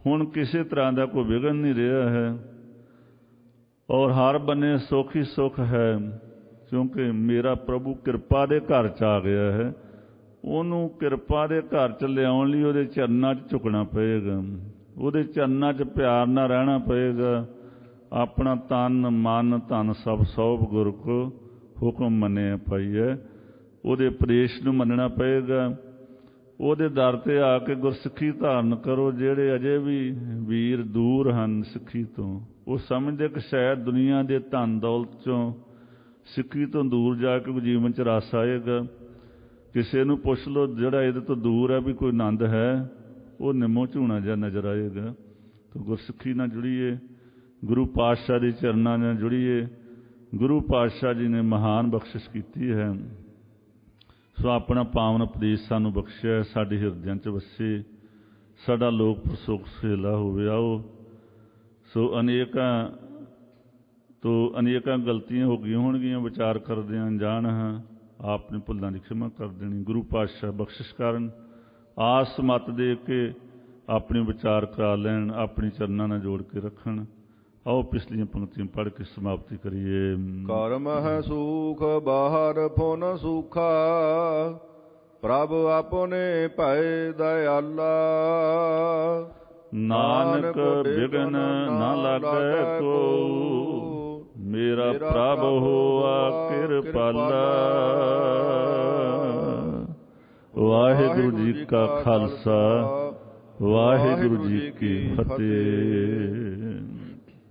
Speaker 2: ਹੁਣ ਕਿਸੇ ਤਰ੍ਹਾਂ ਦਾ ਕੋਈ ਵਿਘਨ ਨਹੀਂ ਰਿਹਾ ਹੈ ਔਰ ਹਰ ਬੰਨੇ ਸੁੱਖ ਹੀ ਸੁੱਖ ਹੈ, ਕਿਉਂਕਿ ਮੇਰਾ ਪ੍ਰਭੂ ਕਿਰਪਾ ਦੇ ਘਰ 'ਚ ਆ ਗਿਆ ਹੈ। ਉਹਨੂੰ ਕਿਰਪਾ ਦੇ ਘਰ 'ਚ ਲਿਆਉਣ ਲਈ ਉਹਦੇ ਚਰਨਾਂ 'ਚ ਝੁਕਣਾ ਪਏਗਾ, ਉਹਦੇ ਚਰਨਾਂ 'ਚ ਪਿਆਰ ਨਾਲ ਰਹਿਣਾ ਪਏਗਾ। ਆਪਣਾ ਤਨ ਮਨ ਧਨ ਸਭ ਸੌਂਪ ਗੁਰ ਕੋ ਹੁਕਮ ਮੰਨਿਆ ਪਾਈਐ। ਉਹਦੇ ਉਪਦੇਸ਼ ਨੂੰ ਮੰਨਣਾ ਪਏਗਾ। ਉਹਦੇ ਦਰ 'ਤੇ ਆ ਕੇ ਗੁਰਸਿੱਖੀ ਧਾਰਨ ਕਰੋ। ਜਿਹੜੇ ਅਜੇ ਵੀ ਵੀਰ ਦੂਰ ਹਨ ਸਿੱਖੀ ਤੋਂ, ਉਹ ਸਮਝਦੇ ਕਿ ਸ਼ਾਇਦ ਦੁਨੀਆ ਦੇ ਧਨ ਦੌਲਤ 'ਚੋਂ ਸਿੱਖੀ ਤੋਂ ਦੂਰ ਜਾ ਕੇ ਜੀਵਨ 'ਚ ਰਸ ਆਏਗਾ। ਕਿਸੇ ਨੂੰ ਪੁੱਛ ਲਓ ਜਿਹੜਾ ਇਹਦੇ ਤੋਂ ਦੂਰ ਹੈ ਵੀ ਕੋਈ ਆਨੰਦ ਹੈ, ਉਹ ਨਿੰਮੋ ਝੂਣਾ ਜਿਹਾ ਨਜ਼ਰ ਆਏਗਾ। ਤਾਂ ਗੁਰਸਿੱਖੀ ਨਾਲ ਜੁੜੀਏ, ਗੁਰੂ ਪਾਤਸ਼ਾਹ ਦੇ ਚਰਨਾਂ ਨਾਲ ਜੁੜੀਏ। ਗੁਰੂ ਪਾਤਸ਼ਾਹ ਜੀ ਨੇ ਮਹਾਨ ਬਖਸ਼ਿਸ਼ ਕੀਤੀ ਹੈ। ਸੋ ਆਪਣਾ ਪਾਵਨ ਉਪਦੇਸ਼ ਸਾਨੂੰ ਬਖਸ਼ਿਆ, ਸਾਡੇ ਹਿਰਦਿਆਂ 'ਚ ਵਸੇ, ਸਾਡਾ ਲੋਕ ਪ੍ਰਸੁਖ ਸਹੇਲਾ ਹੋਵੇ। ਆਓ ਸੋ ਅਨੇਕਾਂ ਗਲਤੀਆਂ ਹੋ ਗਈਆਂ ਹੋਣਗੀਆਂ, ਵਿਚਾਰ ਕਰਦਿਆਂ ਅਣਜਾਣ ਹਾਂ, ਆਪ ਨੇ ਭੁੱਲਾਂ ਦੀ ਖਿਮਾ ਕਰ ਦੇਣੀ। ਗੁਰੂ ਪਾਤਸ਼ਾਹ ਬਖਸ਼ਿਸ਼ ਕਰਨ, ਆਸ ਮਤ ਦੇ ਕੇ ਆਪਣੇ ਵਿਚਾਰ ਕਰਾ ਲੈਣ, ਆਪਣੀ ਚਰਨਾਂ ਨਾਲ ਜੋੜ ਕੇ ਰੱਖਣ। ਆਓ ਪਿਛਲੀਆਂ ਪੰਕਤੀਆਂ ਪੜ੍ਹ ਕੇ ਸਮਾਪਤੀ ਕਰੀਏ।
Speaker 1: ਘਰ ਮਹਿ ਸੂਖ ਬਾਹਰ ਫੁਨ ਸੂਖਾ, ਪ੍ਰਭ ਆਪਨੇ ਭੈ ਦਇਆਲਾ।
Speaker 2: ਨਾਨਕ ਬਿਘਨ ਨਾ ਲਾਗੈ ਕੋ, ਮੇਰਾ ਪ੍ਰਭ ਹੋਆ ਕਿਰਪਾਲਾ। ਵਾਹਿਗੁਰੂ ਜੀ ਕਾ ਖਾਲਸਾ, ਵਾਹਿਗੁਰੂ ਜੀ ਕੀ ਫਤਿਹ।